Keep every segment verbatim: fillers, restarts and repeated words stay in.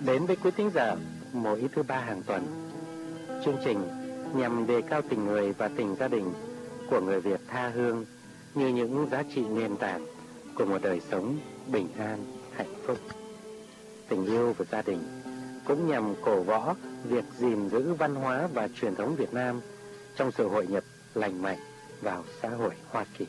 Đến với quý thính giả mỗi thứ ba hàng tuần, chương trình nhằm đề cao tình người và tình gia đình của người Việt tha hương như những giá trị nền tảng của một đời sống bình an, hạnh phúc. Tình yêu và gia đình cũng nhằm cổ võ việc gìn giữ văn hóa và truyền thống Việt Nam trong sự hội nhập lành mạnh vào xã hội Hoa Kỳ.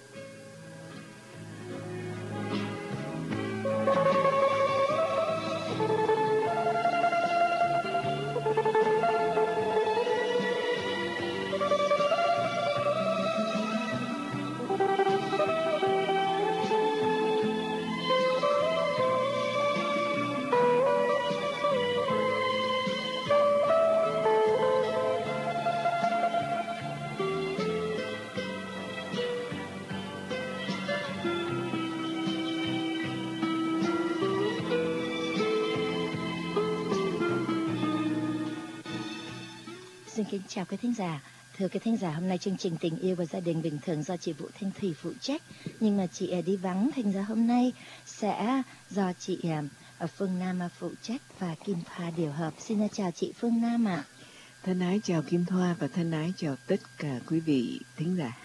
Xin kính chào quý thính giả. Thưa quý thính giả, hôm nay chương trình Tình yêu và gia đình bình thường do chị Vũ Thanh Thủy phụ trách, nhưng mà chị đi vắng, thành ra hôm nay sẽ do chị Phương Nam phụ trách và Kim Thoa điều hợp. Xin chào chị Phương Nam ạ. À. Thân ái chào Kim Thoa và thân ái chào tất cả quý vị thính giả.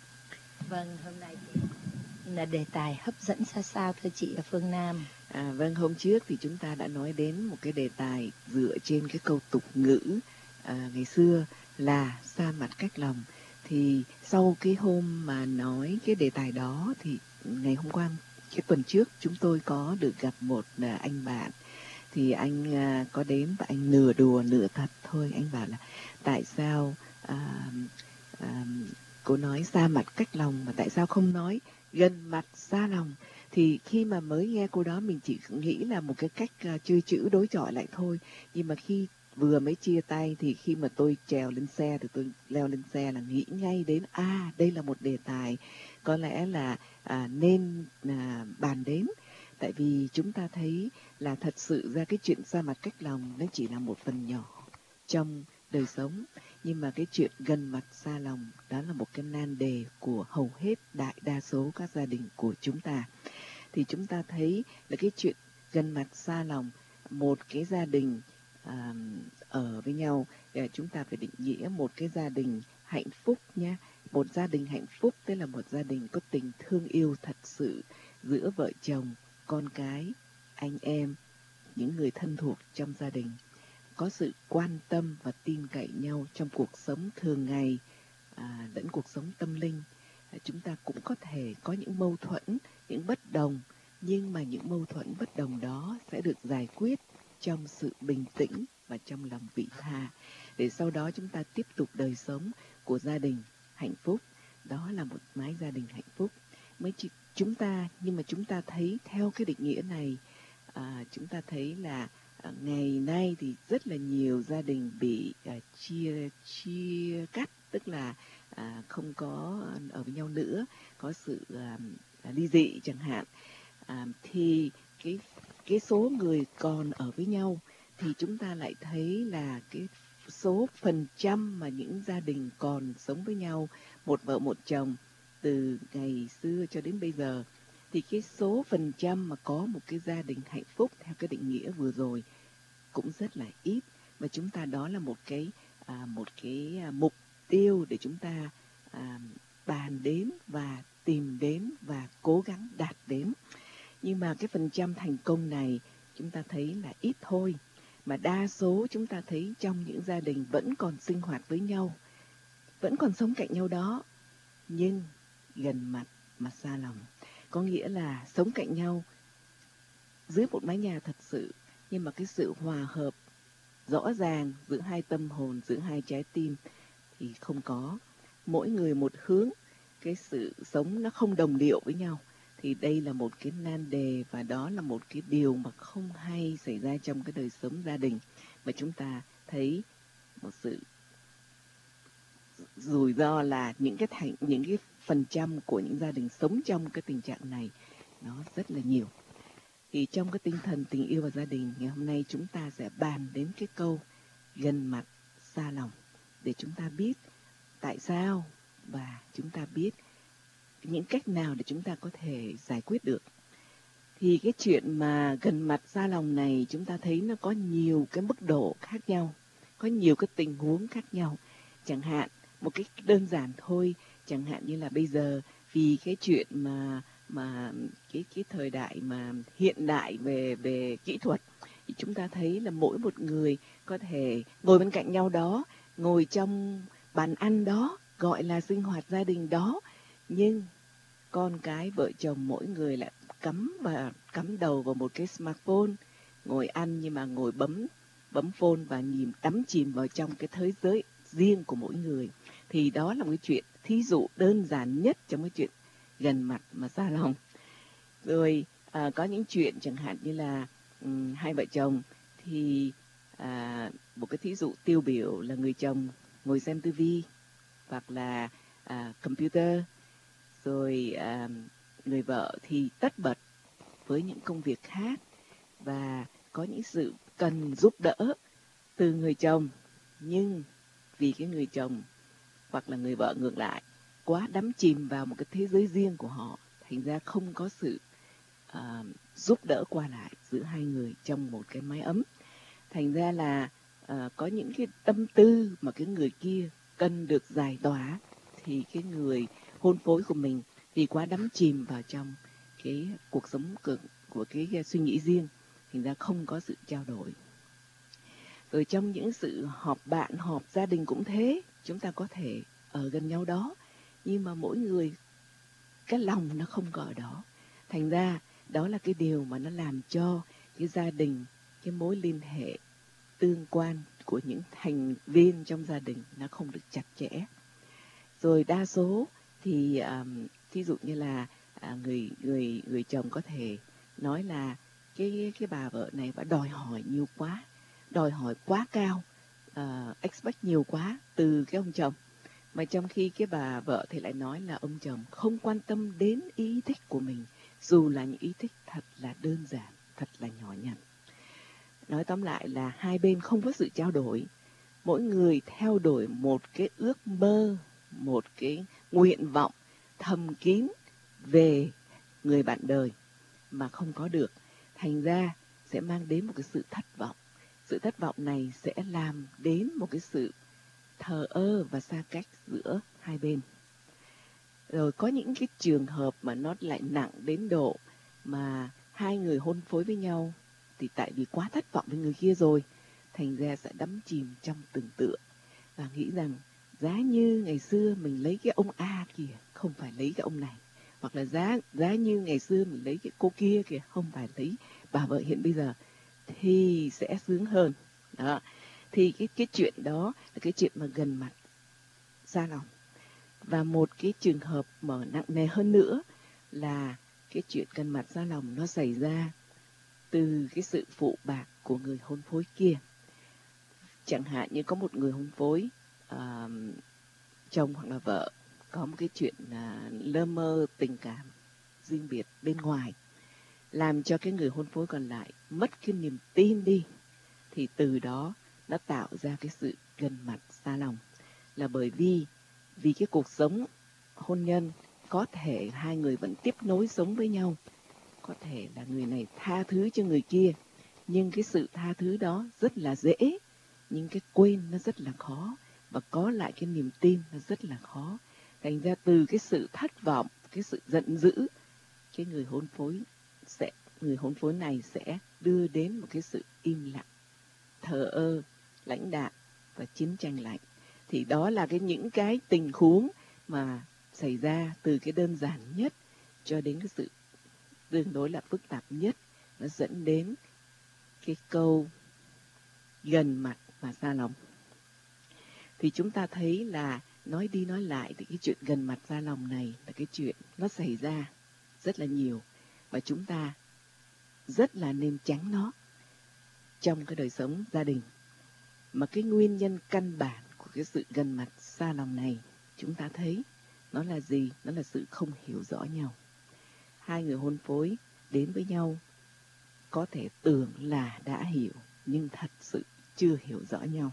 Vâng, hôm nay thì là đề tài hấp dẫn ra sao thưa chị Phương Nam? À, vâng, hôm trước thì chúng ta đã nói đến một cái đề tài dựa trên cái câu tục ngữ À, ngày xưa là xa mặt cách lòng. Thì sau cái hôm mà nói cái đề tài đó thì ngày hôm qua, cái tuần trước, chúng tôi có được gặp một à, anh bạn. Thì anh à, có đến và anh nửa đùa nửa thật thôi. Anh bảo là tại sao à, à, cô nói xa mặt cách lòng mà tại sao không nói gần mặt xa lòng. Thì khi mà mới nghe cô đó mình chỉ nghĩ là một cái cách uh, chơi chữ đối chọi lại thôi. Nhưng mà khi vừa mới chia tay thì khi mà tôi trèo lên xe thì tôi leo lên xe là nghĩ ngay đến à đây là một đề tài có lẽ là à, nên à, bàn đến. Tại vì chúng ta thấy là thật sự ra cái chuyện xa mặt cách lòng nó chỉ là một phần nhỏ trong đời sống. Nhưng mà cái chuyện gần mặt xa lòng đó là một cái nan đề của hầu hết đại đa số các gia đình của chúng ta. Thì chúng ta thấy là cái chuyện gần mặt xa lòng, một cái gia đình à, ở với nhau, chúng ta phải định nghĩa một cái gia đình hạnh phúc nhé. Một gia đình hạnh phúc tức là một gia đình có tình thương yêu thật sự giữa vợ chồng, con cái, anh em, những người thân thuộc trong gia đình. Có sự quan tâm và tin cậy nhau trong cuộc sống thường ngày à, lẫn cuộc sống tâm linh. À, chúng ta cũng có thể có những mâu thuẫn, những bất đồng, nhưng mà những mâu thuẫn bất đồng đó sẽ được giải quyết trong sự bình tĩnh và trong lòng vị tha, để sau đó chúng ta tiếp tục đời sống của gia đình hạnh phúc. Đó là một mái gia đình hạnh phúc. Mới chỉ, chúng ta nhưng mà chúng ta thấy theo cái định nghĩa này, à, chúng ta thấy là à, ngày nay thì rất là nhiều gia đình bị à, chia chia cắt, tức là à, không có ở với nhau nữa, có sự à, ly dị chẳng hạn. À, thì cái cái số người còn ở với nhau thì chúng ta lại thấy là cái số phần trăm mà những gia đình còn sống với nhau, một vợ một chồng từ ngày xưa cho đến bây giờ, thì cái số phần trăm mà có một cái gia đình hạnh phúc theo cái định nghĩa vừa rồi cũng rất là ít. Mà chúng ta đó là một cái à, một cái à, mục tiêu để chúng ta à, bàn đến và tìm đến và cố gắng đạt đến. Nhưng mà cái phần trăm thành công này chúng ta thấy là ít thôi. Mà đa số chúng ta thấy trong những gia đình vẫn còn sinh hoạt với nhau, vẫn còn sống cạnh nhau đó, nhưng gần mặt mà xa lòng. Có nghĩa là sống cạnh nhau dưới một mái nhà thật sự, nhưng mà cái sự hòa hợp rõ ràng giữa hai tâm hồn, giữa hai trái tim thì không có. Mỗi người một hướng, cái sự sống nó không đồng điệu với nhau. Thì đây là một cái nan đề và đó là một cái điều mà không hay xảy ra trong cái đời sống gia đình. Mà chúng ta thấy một sự rủi ro là những cái thành, những cái phần trăm của những gia đình sống trong cái tình trạng này nó rất là nhiều. Thì trong cái tinh thần tình yêu và gia đình, ngày hôm nay chúng ta sẽ bàn đến cái câu gần mặt xa lòng để chúng ta biết tại sao và chúng ta biết những cách nào để chúng ta có thể giải quyết được. Thì cái chuyện mà gần mặt xa lòng này chúng ta thấy nó có nhiều cái mức độ khác nhau, có nhiều cái tình huống khác nhau. Chẳng hạn một cái đơn giản thôi, chẳng hạn như là bây giờ vì cái chuyện mà mà cái cái thời đại mà hiện đại về về kỹ thuật, thì chúng ta thấy là mỗi một người có thể ngồi bên cạnh nhau đó, ngồi trong bàn ăn đó, gọi là sinh hoạt gia đình đó, nhưng con cái vợ chồng mỗi người lại cắm và cắm đầu vào một cái smartphone, ngồi ăn nhưng mà ngồi bấm bấm phone và nhìn đắm chìm vào trong cái thế giới riêng của mỗi người. Thì đó là một cái chuyện thí dụ đơn giản nhất trong cái chuyện gần mặt mà xa lòng. Rồi à, có những chuyện chẳng hạn như là um, hai vợ chồng thì à, một cái thí dụ tiêu biểu là người chồng ngồi xem tivi hoặc là à, computer, rồi à, người vợ thì tất bật với những công việc khác và có những sự cần giúp đỡ từ người chồng, nhưng vì cái người chồng hoặc là người vợ ngược lại quá đắm chìm vào một cái thế giới riêng của họ, thành ra không có sự uh, giúp đỡ qua lại giữa hai người trong một cái mái ấm. Thành ra là uh, có những cái tâm tư mà cái người kia cần được giải tỏa, thì cái người hôn phối của mình vì quá đắm chìm vào trong cái cuộc sống của, của cái suy nghĩ riêng, thành ra không có sự trao đổi. Rồi trong những sự họp bạn, họp gia đình cũng thế, chúng ta có thể ở gần nhau đó, nhưng mà mỗi người cái lòng nó không có ở đó. Thành ra đó là cái điều mà nó làm cho cái gia đình, cái mối liên hệ tương quan của những thành viên trong gia đình nó không được chặt chẽ. Rồi đa số thì um, thí dụ như là à, người người người chồng có thể nói là cái cái bà vợ này bà đòi hỏi nhiều quá, đòi hỏi quá cao, uh, expect nhiều quá từ cái ông chồng. Mà trong khi cái bà vợ thì lại nói là ông chồng không quan tâm đến ý thích của mình, dù là những ý thích thật là đơn giản, thật là nhỏ nhặt. Nói tóm lại là hai bên không có sự trao đổi, mỗi người theo đuổi một cái ước mơ, một cái nguyện vọng thầm kín về người bạn đời mà không có được. Thành ra sẽ mang đến một cái sự thất vọng. Sự thất vọng này sẽ làm đến một cái sự thờ ơ và xa cách giữa hai bên. Rồi có những cái trường hợp mà nó lại nặng đến độ mà hai người hôn phối với nhau thì tại vì quá thất vọng với người kia rồi, thành ra sẽ đắm chìm trong tưởng tượng và nghĩ rằng giá như ngày xưa mình lấy cái ông A kìa, không phải lấy cái ông này, hoặc là giá giá như ngày xưa mình lấy cái cô kia kìa, không phải lấy bà vợ hiện bây giờ, thì sẽ sướng hơn. Đó. Thì cái cái chuyện đó là cái chuyện mà gần mặt xa lòng. Và một cái trường hợp mà nặng nề hơn nữa là cái chuyện gần mặt xa lòng nó xảy ra từ cái sự phụ bạc của người hôn phối kia. Chẳng hạn như có một người hôn phối, uh, chồng hoặc là vợ có một cái chuyện uh, lơ mơ tình cảm riêng biệt bên ngoài, làm cho cái người hôn phối còn lại mất cái niềm tin đi, thì từ đó nó tạo ra cái sự gần mặt xa lòng. Là bởi vì vì cái cuộc sống hôn nhân có thể hai người vẫn tiếp nối sống với nhau, có thể là người này tha thứ cho người kia, nhưng cái sự tha thứ đó rất là dễ, nhưng cái quên nó rất là khó, và có lại cái niềm tin nó rất là khó. Thành ra từ cái sự thất vọng, cái sự giận dữ, cái người hôn phối sẽ người hôn phối này sẽ đưa đến một cái sự im lặng, thờ ơ, lãnh đạm và chiến tranh lạnh. Thì đó là cái những cái tình huống mà xảy ra từ cái đơn giản nhất cho đến cái sự tương đối là phức tạp nhất, nó dẫn đến cái câu gần mặt và xa lòng. Thì chúng ta thấy là nói đi nói lại thì cái chuyện gần mặt xa lòng này là cái chuyện nó xảy ra rất là nhiều, và chúng ta rất là nên tránh nó trong cái đời sống gia đình. Mà cái nguyên nhân căn bản của cái sự gần mặt xa lòng này chúng ta thấy nó là gì? Nó là sự không hiểu rõ nhau. Hai người hôn phối đến với nhau có thể tưởng là đã hiểu, nhưng thật sự chưa hiểu rõ nhau.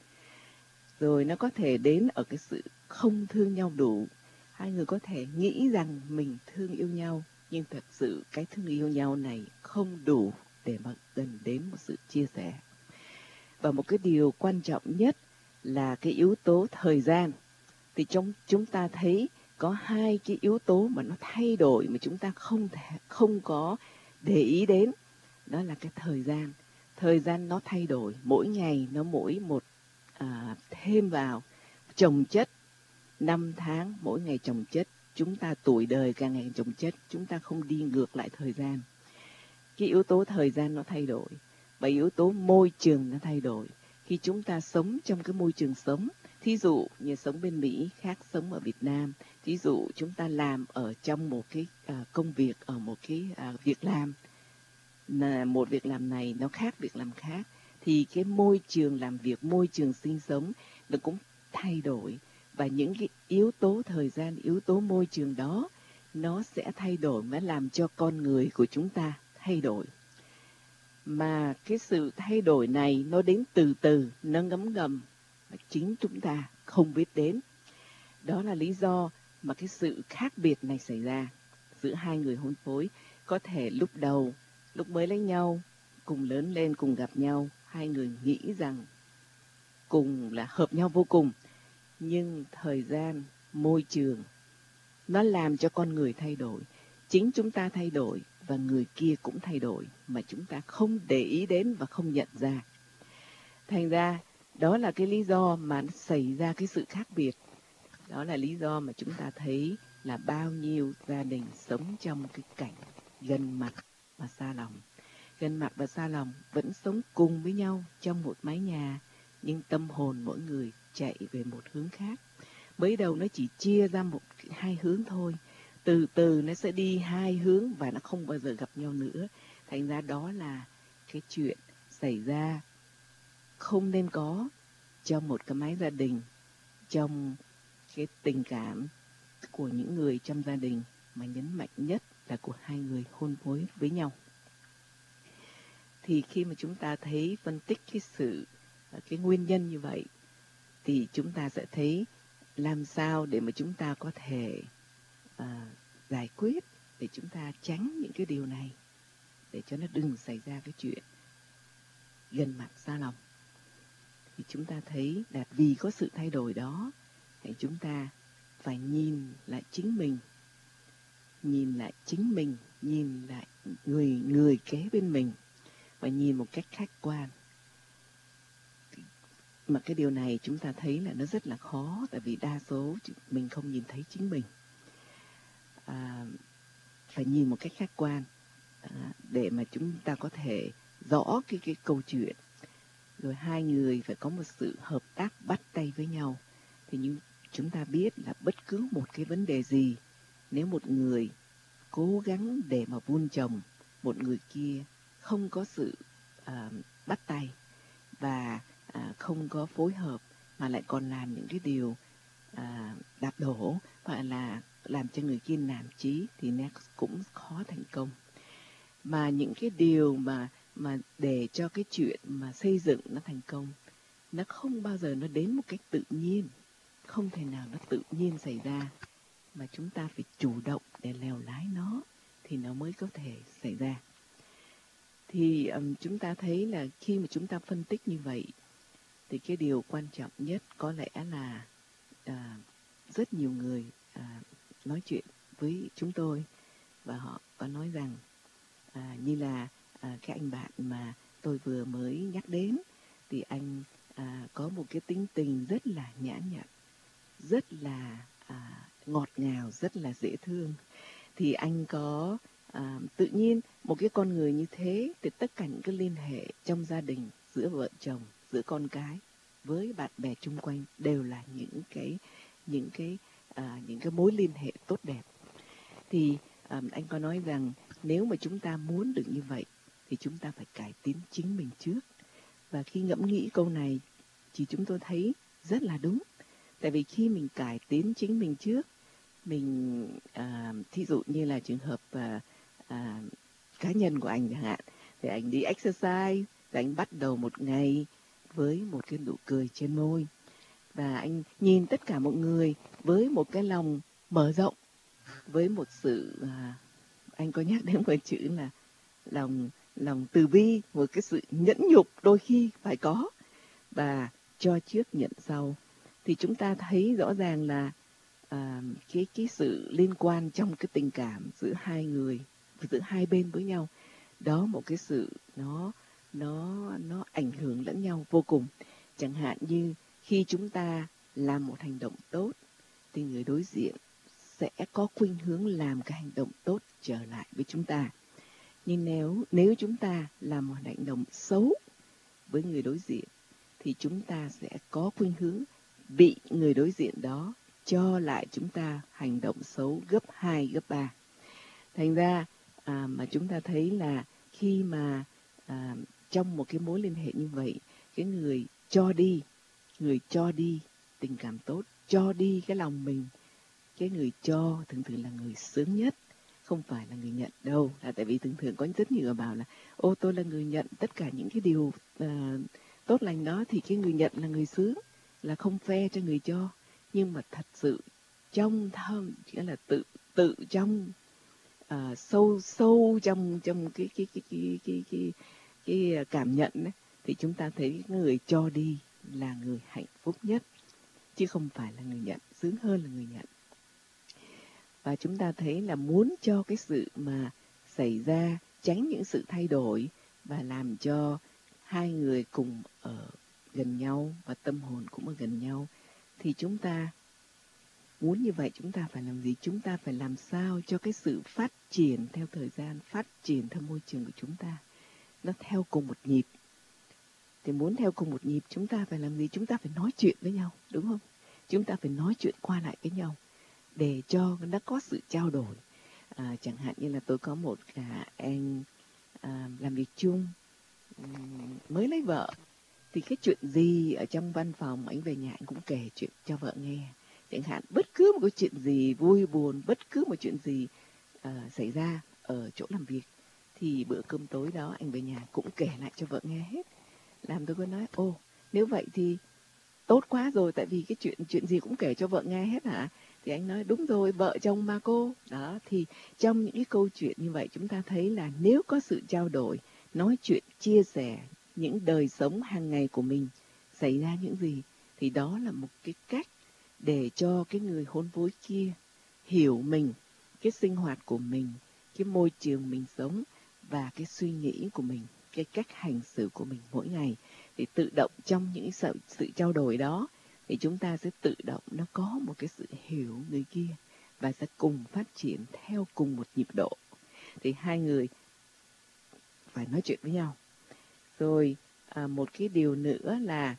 Rồi nó có thể đến ở cái sự không thương nhau đủ. Hai người có thể nghĩ rằng mình thương yêu nhau, nhưng thật sự cái thương yêu nhau này không đủ để mà gần đến một sự chia sẻ. Và một cái điều quan trọng nhất là cái yếu tố thời gian. Thì trong chúng ta thấy có hai cái yếu tố mà nó thay đổi mà chúng ta không thể, không có để ý đến. Đó là cái thời gian. Thời gian nó thay đổi, mỗi ngày nó mỗi một à, thêm vào, chồng chất, năm tháng mỗi ngày chồng chất. Chúng ta tuổi đời càng ngày chồng chất, chúng ta không đi ngược lại thời gian. Cái yếu tố thời gian nó thay đổi, và yếu tố môi trường nó thay đổi. Khi chúng ta sống trong cái môi trường sống, thí dụ như sống bên Mỹ khác sống ở Việt Nam, thí dụ chúng ta làm ở trong một cái à, công việc, ở một cái à, việc làm, là một việc làm này nó khác việc làm khác, thì cái môi trường làm việc, môi trường sinh sống nó cũng thay đổi. Và những cái yếu tố thời gian, yếu tố môi trường đó nó sẽ thay đổi, mà làm cho con người của chúng ta thay đổi. Mà cái sự thay đổi này nó đến từ từ, nó ngấm ngầm, mà chính chúng ta không biết đến. Đó là lý do mà cái sự khác biệt này xảy ra giữa hai người hôn phối. Có thể lúc đầu, lúc mới lấy nhau, cùng lớn lên, cùng gặp nhau, hai người nghĩ rằng cùng là hợp nhau vô cùng. Nhưng thời gian, môi trường, nó làm cho con người thay đổi. Chính chúng ta thay đổi và người kia cũng thay đổi, mà chúng ta không để ý đến và không nhận ra. Thành ra, đó là cái lý do mà nó xảy ra cái sự khác biệt. Đó là lý do mà chúng ta thấy là bao nhiêu gia đình sống trong cái cảnh gần mặt và xa lòng. Gần mặt và xa lòng vẫn sống cùng với nhau trong một mái nhà, nhưng tâm hồn mỗi người chạy về một hướng khác. Mới đầu nó chỉ chia ra một hai hướng thôi, từ từ nó sẽ đi hai hướng và nó không bao giờ gặp nhau nữa. Thành ra đó là cái chuyện xảy ra không nên có trong một cái mái gia đình, trong cái tình cảm của những người trong gia đình, mà nhấn mạnh nhất là của hai người hôn phối với nhau. Thì khi mà chúng ta thấy phân tích cái sự cái nguyên nhân như vậy, thì chúng ta sẽ thấy làm sao để mà chúng ta có thể à, giải quyết, để chúng ta tránh những cái điều này, để cho nó đừng xảy ra cái chuyện gần mặt xa lòng. Thì chúng ta thấy là vì có sự thay đổi đó, thì chúng ta phải nhìn lại chính mình, nhìn lại chính mình, nhìn lại người người kế bên mình, và nhìn một cách khách quan. Mà cái điều này chúng ta thấy là nó rất là khó, tại vì đa số mình không nhìn thấy chính mình. À, phải nhìn một cách khách quan à, để mà chúng ta có thể rõ cái, cái câu chuyện. Rồi hai người phải có một sự hợp tác bắt tay với nhau. Thì như chúng ta biết là bất cứ một cái vấn đề gì, nếu một người cố gắng để mà vun trồng, một người kia không có sự à, bắt tay và à, không có phối hợp, mà lại còn làm những cái điều à, đạp đổ hoặc là làm cho người kia nản chí, thì nó cũng khó thành công. Mà những cái điều mà mà để cho cái chuyện mà xây dựng nó thành công, nó không bao giờ nó đến một cách tự nhiên, không thể nào nó tự nhiên xảy ra, mà chúng ta phải chủ động để lèo lái nó thì nó mới có thể xảy ra. Thì um, chúng ta thấy là khi mà chúng ta phân tích như vậy, thì cái điều quan trọng nhất có lẽ là à, rất nhiều người à, nói chuyện với chúng tôi, và họ có nói rằng à, như là à, cái anh bạn mà tôi vừa mới nhắc đến, thì anh à, có một cái tính tình rất là nhã nhặn, rất là à, ngọt ngào, rất là dễ thương. Thì anh có à, tự nhiên một cái con người như thế, thì tất cả những cái liên hệ trong gia đình, giữa vợ chồng, giữa con cái, với bạn bè chung quanh đều là những cái những cái à, những cái mối liên hệ tốt đẹp. Thì à, anh có nói rằng nếu mà chúng ta muốn được như vậy, thì chúng ta phải cải tiến chính mình trước. Và khi ngẫm nghĩ câu này, thì chúng tôi thấy rất là đúng. Tại vì khi mình cải tiến chính mình trước, mình à, thí dụ như là trường hợp à, à, cá nhân của anh chẳng hạn, thì anh đi exercise, thì anh bắt đầu một ngày với một cái nụ cười trên môi, và anh nhìn tất cả mọi người với một cái lòng mở rộng, với một sự à, anh có nhắc đến một chữ là lòng lòng từ bi, một cái sự nhẫn nhục đôi khi phải có, và cho trước nhận sau. Thì chúng ta thấy rõ ràng là à, cái cái sự liên quan trong cái tình cảm giữa hai người, giữa hai bên với nhau, đó một cái sự nó nó nó ảnh hưởng lẫn nhau vô cùng. Chẳng hạn như khi chúng ta làm một hành động tốt thì người đối diện sẽ có khuynh hướng làm cái hành động tốt trở lại với chúng ta. Nhưng nếu nếu chúng ta làm một hành động xấu với người đối diện thì chúng ta sẽ có khuynh hướng bị người đối diện đó cho lại chúng ta hành động xấu gấp hai, gấp ba. Thành ra à, mà chúng ta thấy là khi mà à, trong một cái mối liên hệ như vậy, cái người cho đi, người cho đi tình cảm tốt, cho đi cái lòng mình, cái người cho thường thường là người sướng nhất, không phải là người nhận đâu. Là tại vì thường thường có rất nhiều người bảo là ô tôi là người nhận tất cả những cái điều uh, tốt lành đó, thì cái người nhận là người sướng, là không phe cho người cho. Nhưng mà thật sự trong thâm, nghĩa là tự tự trong uh, sâu sâu trong trong cái cái cái cái cái cái, cái, cái cảm nhận ấy, thì chúng ta thấy người cho đi là người hạnh phúc nhất, chứ không phải là người nhận, sướng hơn là người nhận. Và chúng ta thấy là muốn cho cái sự mà xảy ra, tránh những sự thay đổi và làm cho hai người cùng ở gần nhau và tâm hồn cũng ở gần nhau, thì chúng ta muốn như vậy chúng ta phải làm gì? Chúng ta phải làm sao cho cái sự phát triển theo thời gian, phát triển theo môi trường của chúng ta, nó theo cùng một nhịp. Thì muốn theo cùng một nhịp chúng ta phải làm gì? Chúng ta phải nói chuyện với nhau, đúng không? Chúng ta phải nói chuyện qua lại với nhau để cho nó có sự trao đổi. À, chẳng hạn như là tôi có một cả anh à, làm việc chung, mới lấy vợ, thì cái chuyện gì ở trong văn phòng anh về nhà anh cũng kể chuyện cho vợ nghe. Chẳng hạn bất cứ một cái chuyện gì vui buồn, bất cứ một chuyện gì à, xảy ra ở chỗ làm việc, thì bữa cơm tối đó anh về nhà cũng kể lại cho vợ nghe hết. Làm tôi có nói, ô nếu vậy thì tốt quá rồi, tại vì cái chuyện chuyện gì cũng kể cho vợ nghe hết hả? Thì anh nói đúng rồi, vợ chồng mà cô. Đó, thì trong những cái câu chuyện như vậy chúng ta thấy là nếu có sự trao đổi, nói chuyện, chia sẻ những đời sống hàng ngày của mình xảy ra những gì, thì đó là một cái cách để cho cái người hôn phối kia hiểu mình, cái sinh hoạt của mình, cái môi trường mình sống và cái suy nghĩ của mình, cái cách hành xử của mình mỗi ngày. Thì tự động trong những sự, sự trao đổi đó thì chúng ta sẽ tự động nó có một cái sự hiểu người kia và sẽ cùng phát triển theo cùng một nhịp độ. Thì hai người phải nói chuyện với nhau. Rồi à, một cái điều nữa là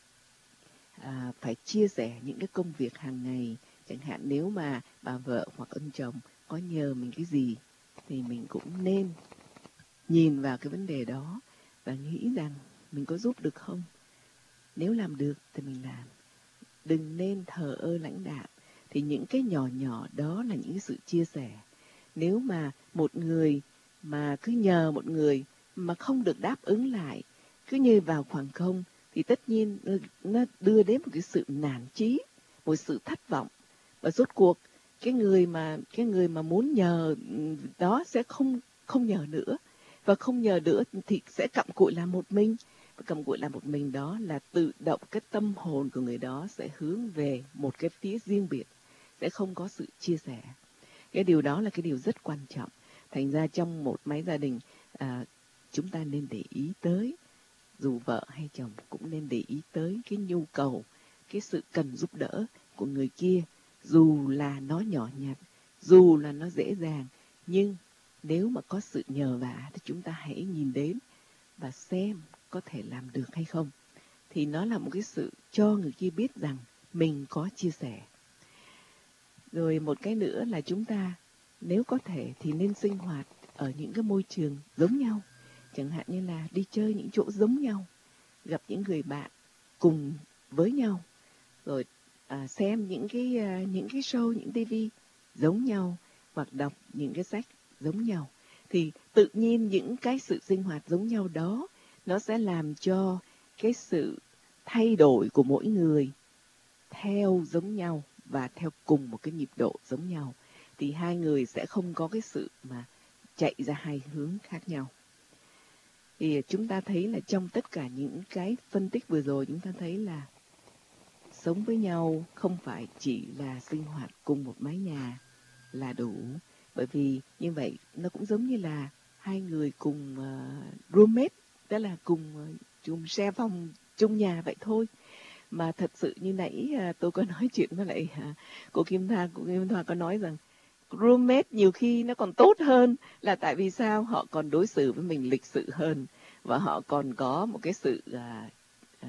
à, phải chia sẻ những cái công việc hàng ngày. Chẳng hạn nếu mà bà vợ hoặc ông chồng có nhờ mình cái gì thì mình cũng nên nhìn vào cái vấn đề đó và nghĩ rằng mình có giúp được không? Nếu làm được thì mình làm. Đừng nên thờ ơ lãnh đạm. Thì những cái nhỏ nhỏ đó là những cái sự chia sẻ. Nếu mà một người mà cứ nhờ một người mà không được đáp ứng lại, cứ như vào khoảng không, thì tất nhiên nó đưa đến một cái sự nản chí, một sự thất vọng. Và rốt cuộc cái người mà cái người mà muốn nhờ đó sẽ không không nhờ nữa. Và không nhờ nữa thì sẽ cặm cụi làm một mình. Và cặm cụi làm một mình đó là tự động cái tâm hồn của người đó sẽ hướng về một cái phía riêng biệt, sẽ không có sự chia sẻ. Cái điều đó là cái điều rất quan trọng. Thành ra trong một mái gia đình à, chúng ta nên để ý tới, dù vợ hay chồng cũng nên để ý tới cái nhu cầu, cái sự cần giúp đỡ của người kia. Dù là nó nhỏ nhặt, dù là nó dễ dàng, nhưng nếu mà có sự nhờ vả thì chúng ta hãy nhìn đến và xem có thể làm được hay không. Thì nó là một cái sự cho người kia biết rằng mình có chia sẻ. Rồi một cái nữa là chúng ta nếu có thể thì nên sinh hoạt ở những cái môi trường giống nhau. Chẳng hạn như là đi chơi những chỗ giống nhau, gặp những người bạn cùng với nhau, rồi à, xem những cái à, những cái show, những tivi giống nhau, hoặc đọc những cái sách giống nhau. Thì tự nhiên những cái sự sinh hoạt giống nhau đó nó sẽ làm cho cái sự thay đổi của mỗi người theo giống nhau và theo cùng một cái nhịp độ giống nhau. Thì hai người sẽ không có cái sự mà chạy ra hai hướng khác nhau. Thì chúng ta thấy là trong tất cả những cái phân tích vừa rồi, chúng ta thấy là sống với nhau không phải chỉ là sinh hoạt cùng một mái nhà là đủ. Bởi vì như vậy nó cũng giống như là hai người cùng uh, roommate, tức là cùng uh, chung share phòng chung nhà vậy thôi. Mà thật sự như nãy uh, tôi có nói chuyện với lại uh, cô Kim Thoa, cô Kim Thoa có nói rằng roommate nhiều khi nó còn tốt hơn, là tại vì sao? Họ còn đối xử với mình lịch sự hơn, và họ còn có một cái sự uh, uh,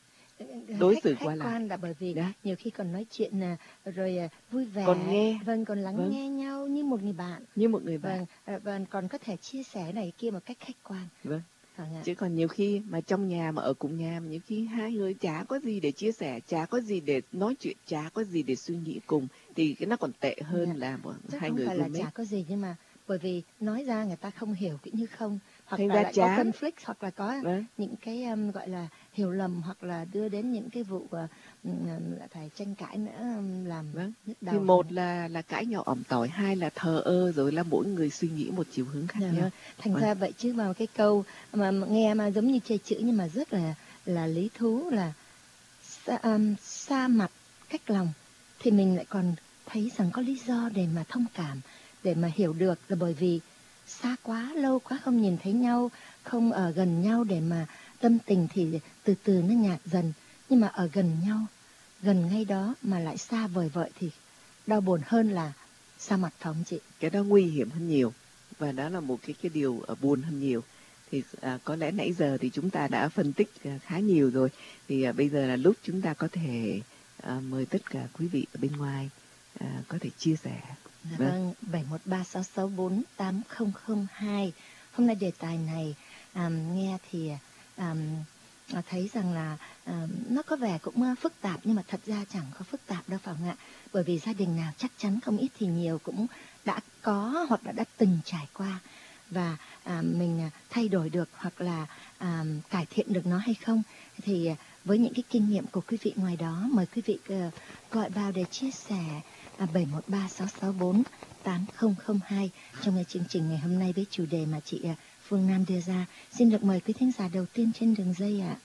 đối xử qua lại. Quan là bởi vì đó. Nhiều khi còn nói chuyện rồi vui vẻ, còn nghe, vâng, còn lắng vâng. nghe nhau như một người bạn, như một người bạn, vâng, vâng, còn có thể chia sẻ này kia một cách khách quan. Vâng. Chứ còn nhiều khi mà trong nhà mà ở cùng nhà mà nhiều khi hai người chả có gì để chia sẻ, chả có gì để nói chuyện, chả có gì để suy nghĩ cùng, thì cái nó còn tệ hơn dạ. là một, hai không người phải cùng là chả có gì, nhưng mà bởi vì nói ra người ta không hiểu cũng như không, hoặc Thành là lại chán. có conflict, hoặc là có vâng. những cái um, gọi là hiểu lầm, hoặc là đưa đến những cái vụ uh, lại phải tranh cãi nữa, um, làm vâng. nhức đầu. Thì một là là cãi nhau ỏm tỏi, hai là thờ ơ, rồi là mỗi người suy nghĩ một chiều hướng khác dạ, nhau. Thành vâng. ra vậy chứ vào cái câu mà, mà nghe mà giống như chơi chữ nhưng mà rất là là lý thú, là xa, um, xa mặt cách lòng, thì mình lại còn thấy rằng có lý do để mà thông cảm, để mà hiểu được, là bởi vì xa quá, lâu quá không nhìn thấy nhau, không ở gần nhau để mà tâm tình thì từ từ nó nhạt dần. Nhưng mà ở gần nhau, gần ngay đó mà lại xa vời vợi thì đau buồn hơn là xa mặt, phải không chị? Cái đó nguy hiểm hơn nhiều, và đó là một cái cái điều uh, buồn hơn nhiều. Thì à, có lẽ nãy giờ thì chúng ta đã phân tích à, khá nhiều rồi. Thì à, bây giờ là lúc chúng ta có thể à, mời tất cả quý vị ở bên ngoài à, có thể chia sẻ. Dạ vâng, bảy một ba sáu sáu bốn tám không không hai. Hôm nay đề tài này um, nghe thì um, thấy rằng là um, nó có vẻ cũng phức tạp, nhưng mà thật ra chẳng có phức tạp đâu, phải không ạ? Bởi vì gia đình nào chắc chắn không ít thì nhiều cũng đã có hoặc là đã từng trải qua, và à, mình thay đổi được hoặc là à, cải thiện được nó hay không. Thì với những cái kinh nghiệm của quý vị ngoài đó, mời quý vị uh, gọi vào để chia sẻ à, bảy một ba sáu sáu bốn tám không không hai trong cái chương trình ngày hôm nay với chủ đề mà chị uh, Phương Nam đưa ra. Xin được mời quý thính giả đầu tiên trên đường dây ạ. À.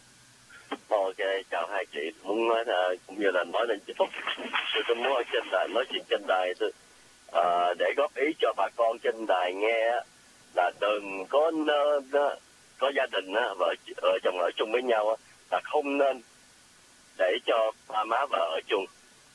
Ok, chào hai chị. Muốn nói uh, cũng như là nói lên chúc phúc. Tôi, tôi muốn ở trên đài, nói chuyện trên đài tôi, uh, để góp ý cho bà con trên đài nghe, là đừng có nên, có gia đình vợ ở chồng ở chung với nhau là không nên để cho ba má vợ ở chung.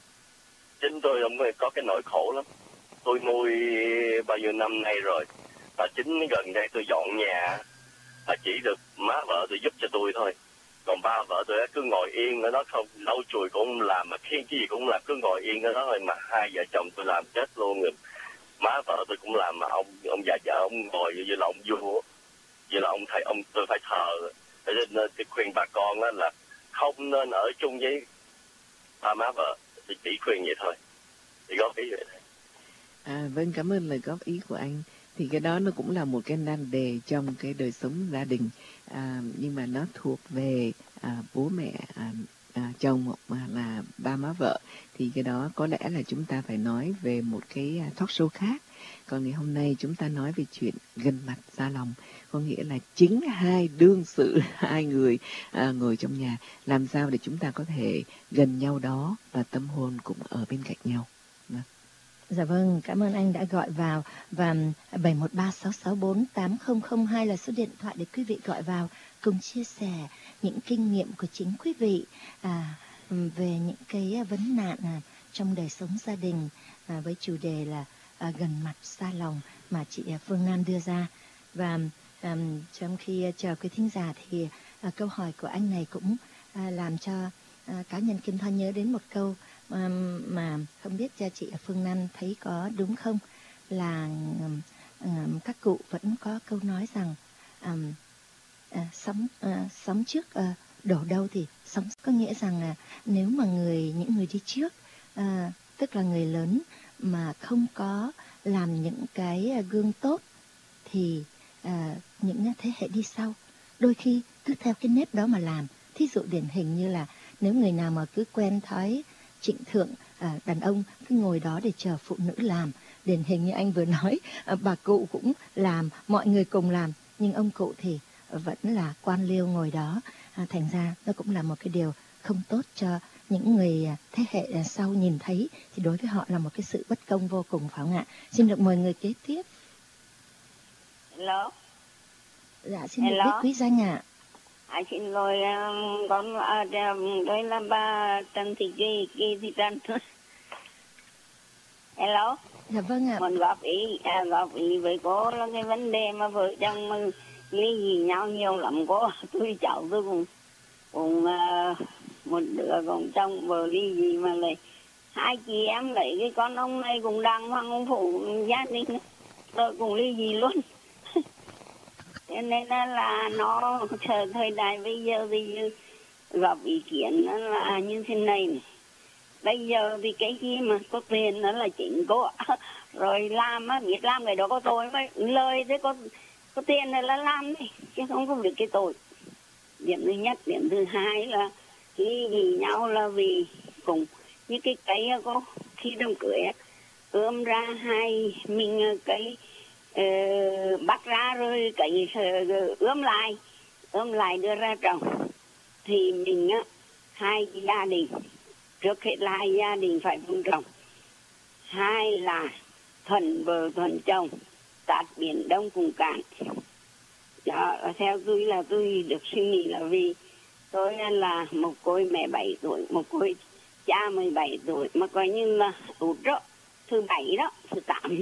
Chính tôi có cái nỗi khổ lắm. Tôi nuôi bao nhiêu năm nay rồi, và chính gần đây tôi dọn nhà là chỉ được má vợ tôi giúp cho tôi thôi. Còn ba vợ tôi cứ ngồi yên ở đó, không lau chùi cũng không làm, mà khiêng cái gì cũng làm, cứ ngồi yên ở đó thôi. Mà hai vợ chồng tôi làm chết luôn rồi. Má vợ tôi cũng làm, mà ông ông già già ông ngồi như là ông vua, như là ông thầy, ông tôi phải thờ. Cho nên tôi khuyên bà con đó là không nên ở chung với ba má vợ. Tôi chỉ khuyên vậy thôi, thì góp ý vậy thôi. À, vâng, cảm ơn lời góp ý của anh. Thì cái đó nó cũng là một cái nan đề trong cái đời sống gia đình, à, nhưng mà nó thuộc về à, bố mẹ, à, à, chồng mà là ba má vợ. Thì cái đó có lẽ là chúng ta phải nói về một cái talk show khác. Còn ngày hôm nay chúng ta nói về chuyện gần mặt xa lòng, có nghĩa là chính hai đương sự, hai người à, ngồi trong nhà, làm sao để chúng ta có thể gần nhau đó và tâm hồn cũng ở bên cạnh nhau. Vâng. Dạ vâng, cảm ơn anh đã gọi vào, và bảy một ba sáu sáu bốn tám không không hai là số điện thoại để quý vị gọi vào cùng chia sẻ những kinh nghiệm của chính quý vị à, về những cái vấn nạn à, trong đời sống gia đình à, với chủ đề là à, gần mặt xa lòng mà chị Phương Nam đưa ra. Và à, trong khi chờ quý thính giả thì à, câu hỏi của anh này cũng à, làm cho à, cá nhân Kim Thoa nhớ đến một câu mà, mà không biết cho chị Phương Nam thấy có đúng không, là um, các cụ vẫn có câu nói rằng um, uh, sóng uh, sóng trước uh, đổ đâu thì sóng, có nghĩa rằng uh, nếu mà người những người đi trước, uh, tức là người lớn mà không có làm những cái uh, gương tốt thì uh, những thế hệ đi sau đôi khi cứ theo cái nếp đó mà làm. Thí dụ điển hình như là nếu người nào mà cứ quen thói trịnh thượng, à, đàn ông cứ ngồi đó để chờ phụ nữ làm. Điển hình như anh vừa nói, à, bà cụ cũng làm, mọi người cùng làm, nhưng ông cụ thì vẫn là quan liêu ngồi đó. À, thành ra nó cũng là một cái điều không tốt cho những người thế hệ sau nhìn thấy, thì đối với họ là một cái sự bất công vô cùng, phải không ạ? Xin được mời người kế tiếp. Hello. Dạ, xin Hello. được biết quý danh ạ. À, xin lỗi, um, con uh, đây là bà Trần Thị Kỳ, Kỳ Thị Trần. Hello. Dạ vâng ạ. Muốn góp ý, à, góp ý với cô là cái vấn đề mà vợ chồng mà ly dị nhau nhiều lắm cô. Tôi cháu tôi cũng cũng uh, một đứa con chồng vợ ly dị mà lại hai chị em lấy cái con ông này cũng đang hoàng ông phụ gia đình rồi cũng ly dị luôn. Cho nên là nó chờ thời đại bây giờ thì gặp ý kiến là như thế này này. Bây giờ thì cái gì mà có tiền nó là chính cô. Rồi làm á, biết làm cái đó có tội mà lời thế có có tiền này là làm đi, chứ không có được cái tội. Điểm thứ nhất, điểm thứ hai là ly dị nhau là vì cùng như cái cây có khi đám cưới ươm ra hai mình cái uh, bắt ra rồi cái uh, ươm lại ươm lại đưa ra trồng thì mình á hai gia đình trước hết là hai gia đình phải vun trồng, hai là thuần vợ thuần chồng tát biển đông cùng cạn. Đó, theo tôi là tôi được suy nghĩ là vì tôi là một cô mẹ bảy tuổi, một cô cha mười bảy tuổi mà coi như là út đó, thứ bảy đó, thứ tám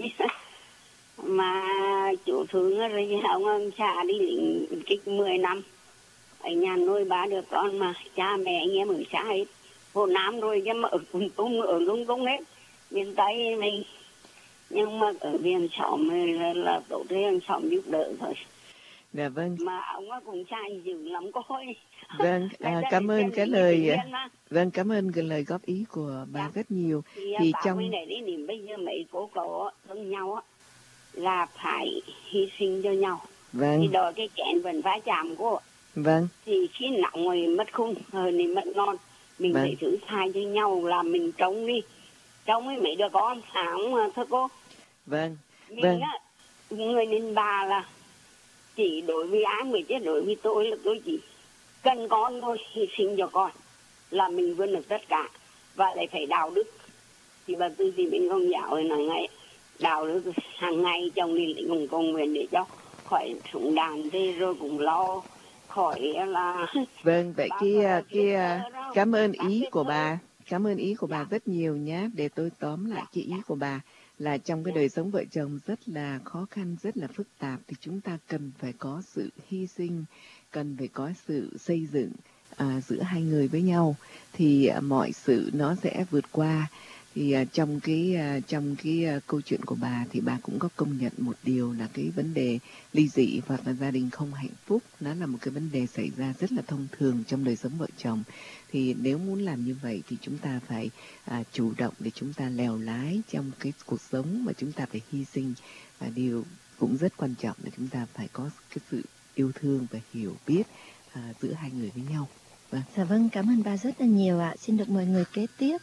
mà chủ thương rồi ông ông cha đi lính kích mười năm ở nhà nuôi ba đứa con mà cha mẹ anh em ở xa hết, Hồ Nam rồi chứ mà ở cùng tung ở lung tung hết miền Tây mình, nhưng mà ở miền xóm là, là tổ tiên xóm giúp đỡ thôi. Dạ vâng. Mà ông ấy cũng trai dữ lắm cô ơi. Vâng, à, cảm ơn cái lời vâng cảm ơn cái lời góp ý của bà dạ. rất nhiều. Thì, thì bà trong này đi điểm bây giờ mấy cô cậu thương nhau á là phải hy sinh cho nhau. Vâng. Thì đòi cái chén vẫn phải chạm cô. Vâng. Thì khi nặng rồi mất khung, hơi thì mất ngon. Mình vâng. phải thử thay cho nhau là mình trông đi. Trông với mấy đứa con sáng mà thôi cô. Vâng. Mình vâng. á, người nên bà là chỉ đối với ai mới chứ đối với tôi là tôi chỉ cần con thôi, hy sinh cho con là mình vươn được tất cả, và lại phải đạo đức. Thì bà tư thì bên công giáo nói ngay đạo đức hàng ngày chồng đi lại cùng công nguyện để cho khỏi súng đạn thế rồi cũng lo khỏi là vâng vậy kia kia cảm ơn ý của bà cảm ơn ý của bà rất nhiều nhé. Để tôi tóm lại cái ý của bà là trong cái đời sống vợ chồng rất là khó khăn, rất là phức tạp, thì chúng ta cần phải có sự hy sinh, cần phải có sự xây dựng à, giữa hai người với nhau, thì à, mọi sự nó sẽ vượt qua. Thì à, trong cái à, trong cái à, câu chuyện của bà thì bà cũng có công nhận một điều là cái vấn đề ly dị hoặc là gia đình không hạnh phúc, nó là một cái vấn đề xảy ra rất là thông thường trong đời sống vợ chồng. Thì nếu muốn làm như vậy thì chúng ta phải à, chủ động để chúng ta lèo lái trong cái cuộc sống mà chúng ta phải hy sinh, và điều cũng rất quan trọng là chúng ta phải có cái sự yêu thương và hiểu biết à, giữa hai người với nhau. Vâng. Dạ vâng, cảm ơn bà rất là nhiều ạ. Xin được mời người kế tiếp.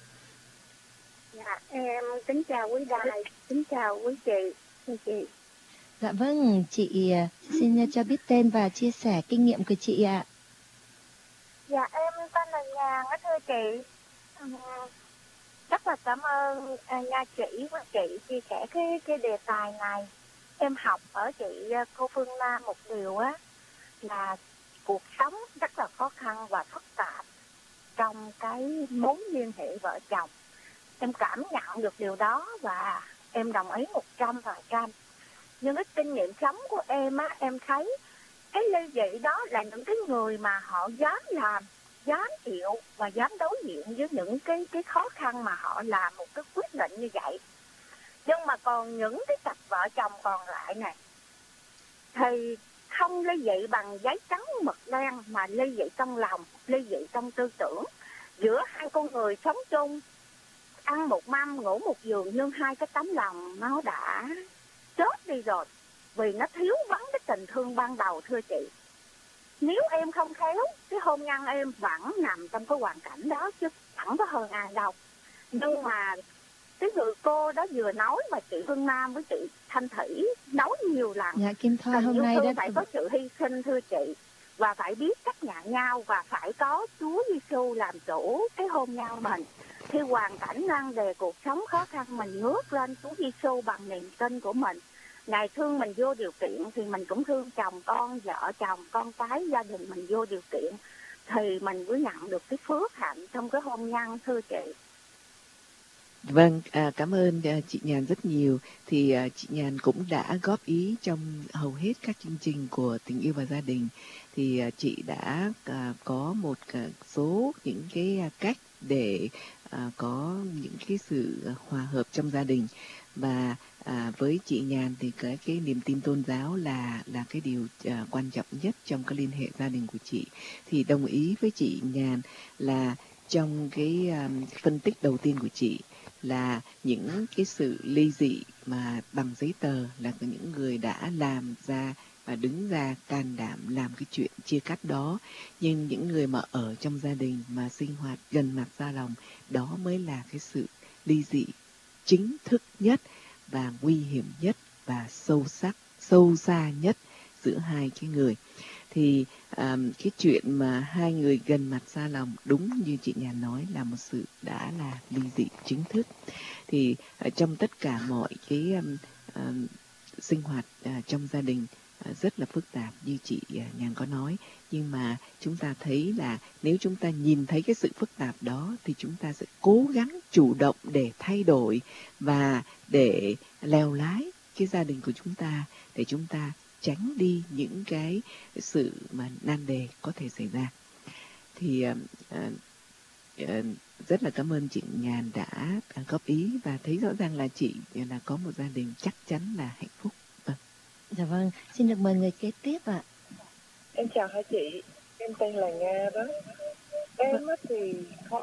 Dạ, em kính chào quý đài, kính chào quý chị, quý chị. Dạ vâng, chị xin cho biết tên và chia sẻ kinh nghiệm của chị ạ. Dạ, em tên là Nhàn á thưa chị. Rất là cảm ơn nha chị và chị chia sẻ cái cái đề tài này. Em học ở chị cô Phương Nam một điều á là cuộc sống rất là khó khăn và phức tạp trong cái mối liên hệ vợ chồng. Em cảm nhận được điều đó và em đồng ý một trăm phần trăm. Nhưng cái kinh nghiệm sống của em á, em thấy cái ly dị đó là những cái người mà họ dám làm, dám chịu và dám đối diện với những cái cái khó khăn mà họ làm một cái quyết định như vậy. Nhưng mà còn những cái cặp vợ chồng còn lại này thì không ly dị bằng giấy trắng mực đen mà ly dị trong lòng, ly dị trong tư tưởng. Giữa hai con người sống chung, ăn một mâm, ngủ một giường, nhưng hai cái tấm lòng nó đã chết đi rồi. Vì nó thiếu vắng cái tình thương ban đầu thưa chị. Nếu em không khéo, cái hôn nhân em vẫn nằm trong cái hoàn cảnh đó chứ. chẳng có hơn ai đâu. Nhưng mà cái người cô đó vừa nói mà chị Hương Nam với chị Thanh Thủy nói nhiều lần. Dạ Kim Thoa Tình hôm yêu nay thương đó phải có sự hy sinh thưa chị, và phải biết chấp nhận nhau, và phải có Chúa Giêsu làm chủ cái hôn nhân mình. Khi hoàn cảnh nan đề cuộc sống khó khăn, mình ngước lên Chúa Giêsu bằng niềm tin của mình. Ngài thương mình vô điều kiện thì mình cũng thương chồng con, vợ chồng, con cái, gia đình mình vô điều kiện, thì mình mới nhận được cái phước hạnh trong cái hôn nhân thưa chị. Vâng, à, cảm ơn à, chị Nhàn rất nhiều. Thì à, chị Nhàn cũng đã góp ý trong hầu hết các chương trình của Tình Yêu và Gia Đình. Thì à, chị đã à, có một à, số những cái à, cách để à, có những cái sự hòa hợp trong gia đình. Và à, với chị Nhàn thì cái cái niềm tin tôn giáo là là cái điều à, quan trọng nhất trong cái liên hệ gia đình của chị. Thì đồng ý với chị Nhàn là trong cái um, phân tích đầu tiên của chị là những cái sự ly dị mà bằng giấy tờ là những người đã làm ra và đứng ra can đảm làm cái chuyện chia cắt đó. Nhưng những người mà ở trong gia đình mà sinh hoạt gần mặt ra lòng, đó mới là cái sự ly dị chính thức nhất và nguy hiểm nhất và sâu sắc, sâu xa nhất giữa hai cái người. Thì um, cái chuyện mà hai người gần mặt xa lòng, đúng như chị Nhàn nói, là một sự đã là ly dị chính thức. Thì uh, trong tất cả mọi cái um, um, sinh hoạt uh, trong gia đình uh, rất là phức tạp như chị uh, Nhàn có nói, nhưng mà chúng ta thấy là nếu chúng ta nhìn thấy cái sự phức tạp đó thì chúng ta sẽ cố gắng chủ động để thay đổi và để lèo lái cái gia đình của chúng ta, để chúng ta tránh đi những cái sự mà nan đề có thể xảy ra. Thì uh, uh, rất là cảm ơn chị Nhàn đã uh, góp ý và thấy rõ ràng là chị là có một gia đình chắc chắn là hạnh phúc. Vâng. Dạ vâng, xin được mời người kế tiếp ạ. Em chào hai chị, em tên là Nga đó. Em á thì có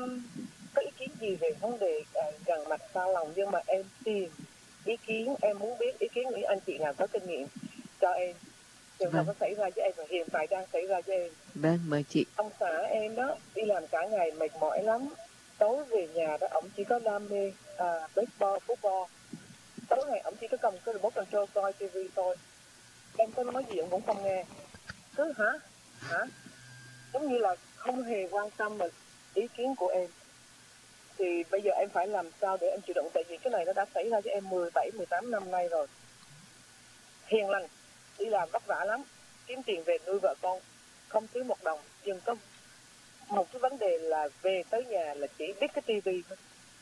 có ý kiến gì về vấn đề uh, gần mặt xa lòng, nhưng mà em tìm ý kiến, em muốn biết ý kiến của những anh chị nào có kinh nghiệm cho em. Trường hợp Vâng. nó xảy ra với em và hiện tại đang xảy ra với em. Vâng, mời chị. Ông xã em đó đi làm cả ngày mệt mỏi lắm, tối về nhà đó ông chỉ có đam mê à, baseball, football. Tối ngày ông chỉ có cầm cái remote control coi ti vi thôi. Em có nói gì ông cũng không nghe, cứ hả hả giống như là không hề quan tâm mình ý kiến của em. Thì bây giờ em phải làm sao để em chịu đựng, tại vì cái này nó đã xảy ra với em mười bảy, mười tám năm nay rồi. Hiền lành, đi làm vất vả lắm, kiếm tiền về nuôi vợ con, không thiếu một đồng. Nhưng có một cái vấn đề là về tới nhà là chỉ biết cái tivi thôi,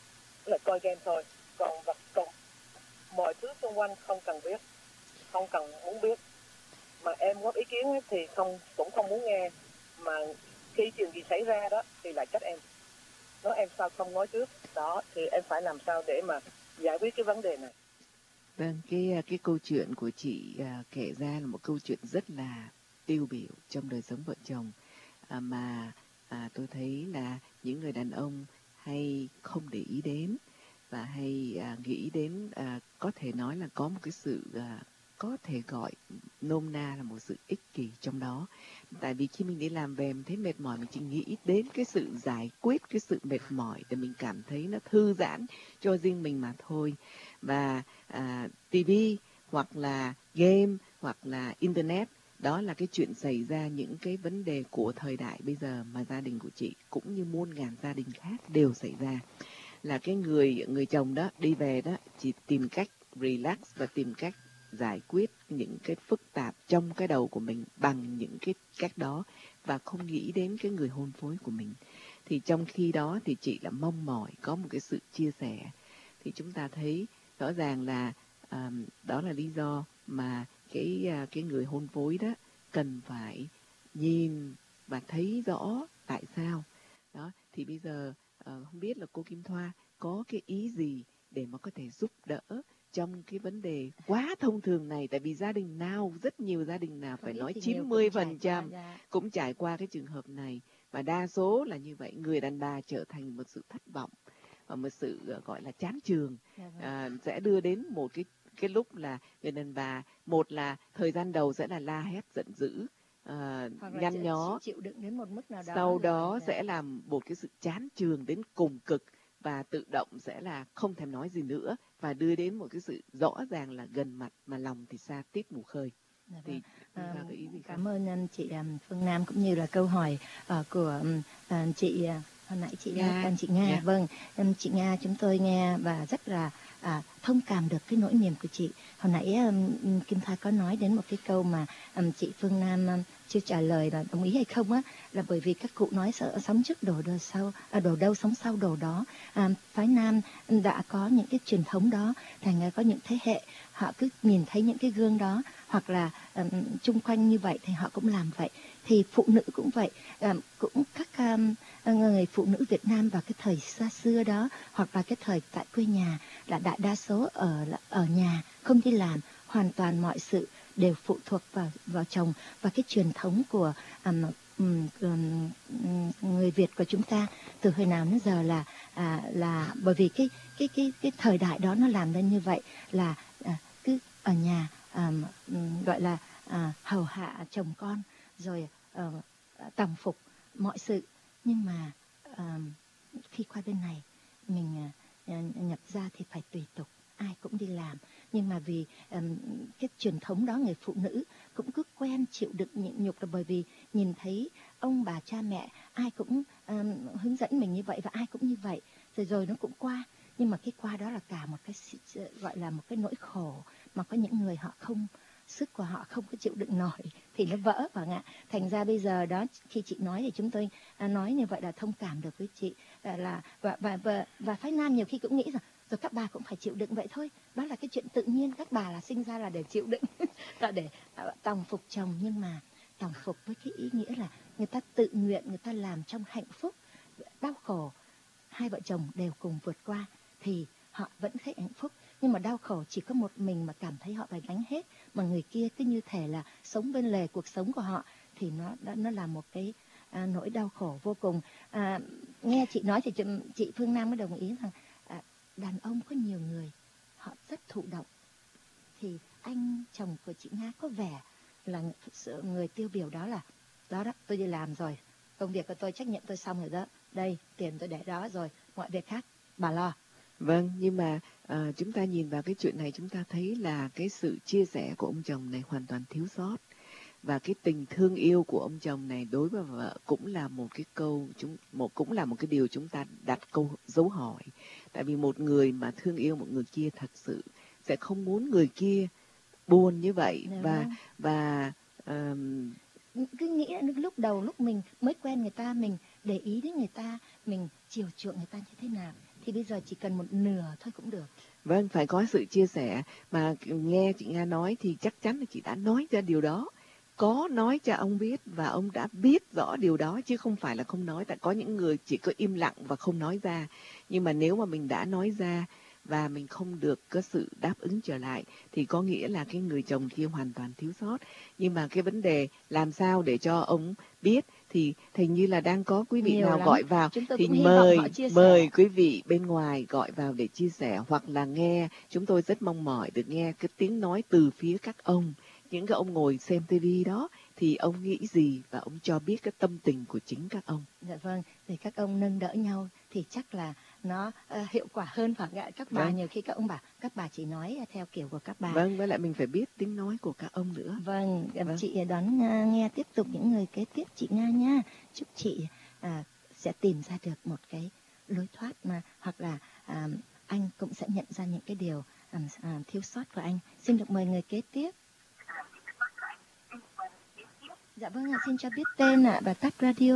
là coi game thôi. Còn vật còn mọi thứ xung quanh không cần biết, không cần muốn biết. Mà em góp ý kiến thì không cũng không muốn nghe. Mà khi chuyện gì xảy ra đó thì lại trách em, nói em sao không nói trước. Đó thì em phải làm sao để mà giải quyết cái vấn đề này. Vâng, cái cái câu chuyện của chị à, kể ra là một câu chuyện rất là tiêu biểu trong đời sống vợ chồng, à, mà à, tôi thấy là những người đàn ông hay không để ý đến và hay à, nghĩ đến, à, có thể nói là có một cái sự à, có thể gọi nôm na là một sự ích kỷ trong đó. Tại vì khi mình đi làm về mình thấy mệt mỏi, mình chỉ nghĩ đến cái sự giải quyết cái sự mệt mỏi để mình cảm thấy nó thư giãn cho riêng mình mà thôi. Và à, ti vi hoặc là game hoặc là internet, đó là cái chuyện xảy ra, những cái vấn đề của thời đại bây giờ mà gia đình của chị cũng như muôn ngàn gia đình khác đều xảy ra. Là cái người người chồng đó đi về đó chỉ tìm cách relax và tìm cách giải quyết những cái phức tạp trong cái đầu của mình bằng những cái cách đó và không nghĩ đến cái người hôn phối của mình. Thì trong khi đó thì chị là mong mỏi có một cái sự chia sẻ. Thì chúng ta thấy rõ ràng là à, đó là lý do mà cái à, cái người hôn phối đó cần phải nhìn và thấy rõ tại sao. Đó thì bây giờ à, không biết là cô Kim Thoa có cái ý gì để mà có thể giúp đỡ trong cái vấn đề quá thông thường này. Tại vì gia đình nào, rất nhiều gia đình nào, phải nói chín mươi phần trăm cũng trải qua cái trường hợp này. Và đa số là như vậy, người đàn bà trở thành một sự thất vọng và một sự gọi là chán chường, à, sẽ đưa đến một cái cái lúc là người đàn bà, một là thời gian đầu sẽ là la hét giận dữ, uh, Hoặc là nhăn chịu, nhó, chịu đựng đến một mức nào đó. sau rồi, đó dạ. sẽ làm một cái sự chán chường đến cùng cực và tự động sẽ là không thèm nói gì nữa và đưa đến một cái sự rõ ràng là gần mặt mà lòng thì xa tít mù khơi. Dạ Thì vâng. Eva có ý gì không? Cảm ơn um, chị um, Phương Nam cũng như là câu hỏi uh, của um, uh, chị uh, hồi nãy chị Nga. đã chị Nga. Dạ. Vâng, um, chị Nga chúng tôi nghe và rất là à, thông cảm được cái nỗi niềm của chị. Hồi nãy um, Kim Thoa có nói đến một cái câu mà um, chị Phương Nam um, chưa trả lời là đồng ý hay không á, là bởi vì các cụ nói sợ sống trước đổ đâu sau, à, đổ đâu sống sau đổ đó. À, phái Nam đã có những cái truyền thống đó, thành ra có những thế hệ họ cứ nhìn thấy những cái gương đó hoặc là um, chung quanh như vậy thì họ cũng làm vậy. Thì phụ nữ cũng vậy, um, cũng các um, người phụ nữ Việt Nam vào cái thời xa xưa đó hoặc là cái thời tại quê nhà là đại đa số ở ở nhà không đi làm, hoàn toàn mọi sự đều phụ thuộc vào vào chồng. Và cái truyền thống của um, um, um, người Việt của chúng ta từ hồi nào đến giờ là à, là bởi vì cái cái cái cái thời đại đó nó làm nên như vậy, là à, cứ ở nhà à, gọi là à, hầu hạ chồng con rồi à, tòng phục mọi sự. Nhưng mà à, khi qua bên này mình à, nhập gia thì phải tùy tục, ai cũng đi làm. Nhưng mà vì um, cái truyền thống đó, người phụ nữ cũng cứ quen chịu đựng nhịn nhục là bởi vì nhìn thấy ông bà cha mẹ ai cũng um, hướng dẫn mình như vậy và ai cũng như vậy, rồi rồi nó cũng qua. Nhưng mà cái qua đó là cả một cái gọi là một cái nỗi khổ mà có những người họ không, sức của họ không có chịu đựng nổi thì nó vỡ vào ngạ. Thành ra bây giờ đó khi chị nói thì chúng tôi à, nói như vậy là thông cảm được với chị à, là và và và, và phái Nam nhiều khi cũng nghĩ rằng rồi các bà cũng phải chịu đựng vậy thôi, đó là cái chuyện tự nhiên, các bà là sinh ra là để chịu đựng là để uh, tòng phục chồng. Nhưng mà tòng phục với cái ý nghĩa là người ta tự nguyện, người ta làm trong hạnh phúc, đau khổ hai vợ chồng đều cùng vượt qua thì họ vẫn thấy hạnh phúc. Nhưng mà đau khổ chỉ có một mình mà cảm thấy họ phải gánh hết, mà người kia cứ như thể là sống bên lề cuộc sống của họ thì nó nó là một cái à, nỗi đau khổ vô cùng. À, nghe chị nói thì chị, chị Phương Nam mới đồng ý rằng à, đàn ông có nhiều người họ rất thụ động, thì anh chồng của chị Nga có vẻ là người tiêu biểu đó là đó đó, tôi đi làm rồi, công việc của tôi trách nhiệm tôi xong rồi đó, đây tiền tôi để đó rồi, mọi việc khác bà lo. Vâng, nhưng mà à, chúng ta nhìn vào cái chuyện này chúng ta thấy là cái sự chia sẻ của ông chồng này hoàn toàn thiếu sót. Và cái tình thương yêu của ông chồng này đối với vợ cũng là một cái câu chúng một cũng là một cái điều chúng ta đặt câu dấu hỏi. Tại vì một người mà thương yêu một người kia thật sự sẽ không muốn người kia buồn như vậy. Đúng và không? và um, cứ nghĩ lúc đầu lúc mình mới quen người ta, mình để ý đến người ta, mình chiều chuộng người ta như thế nào, thì bây giờ chỉ cần một nửa thôi cũng được. Vâng, phải có sự chia sẻ. Mà nghe chị Nga nói thì chắc chắn là chị đã nói ra điều đó, có nói cho ông biết và ông đã biết rõ điều đó chứ không phải là không nói. Tại có những người chỉ có im lặng và không nói ra, nhưng mà nếu mà mình đã nói ra và mình không được có sự đáp ứng trở lại thì có nghĩa là cái người chồng kia hoàn toàn thiếu sót. Nhưng mà cái vấn đề làm sao để cho ông biết thì hình như là đang có quý vị nhiều nào lắm. gọi vào thì mời mời quý vị bên ngoài gọi vào để chia sẻ, hoặc là nghe. Chúng tôi rất mong mỏi được nghe cái tiếng nói từ phía các ông, những cái ông ngồi xem tivi đó, thì ông nghĩ gì và ông cho biết cái tâm tình của chính các ông. Dạ vâng, thì các ông nâng đỡ nhau thì chắc là nó uh, hiệu quả hơn. Hoặc các bà vâng. nhiều khi các ông bảo các bà chỉ nói theo kiểu của các bà. Vâng, với lại mình phải biết tiếng nói của các ông nữa. Vâng, vâng. Chị đón uh, nghe tiếp tục những người kế tiếp chị Nga nha. Chúc chị uh, sẽ tìm ra được một cái lối thoát mà, hoặc là uh, anh cũng sẽ nhận ra những cái điều um, uh, thiếu sót của anh. Xin được mời người kế tiếp. Dạ vâng ạ, xin cho biết tên ạ và tắt radio.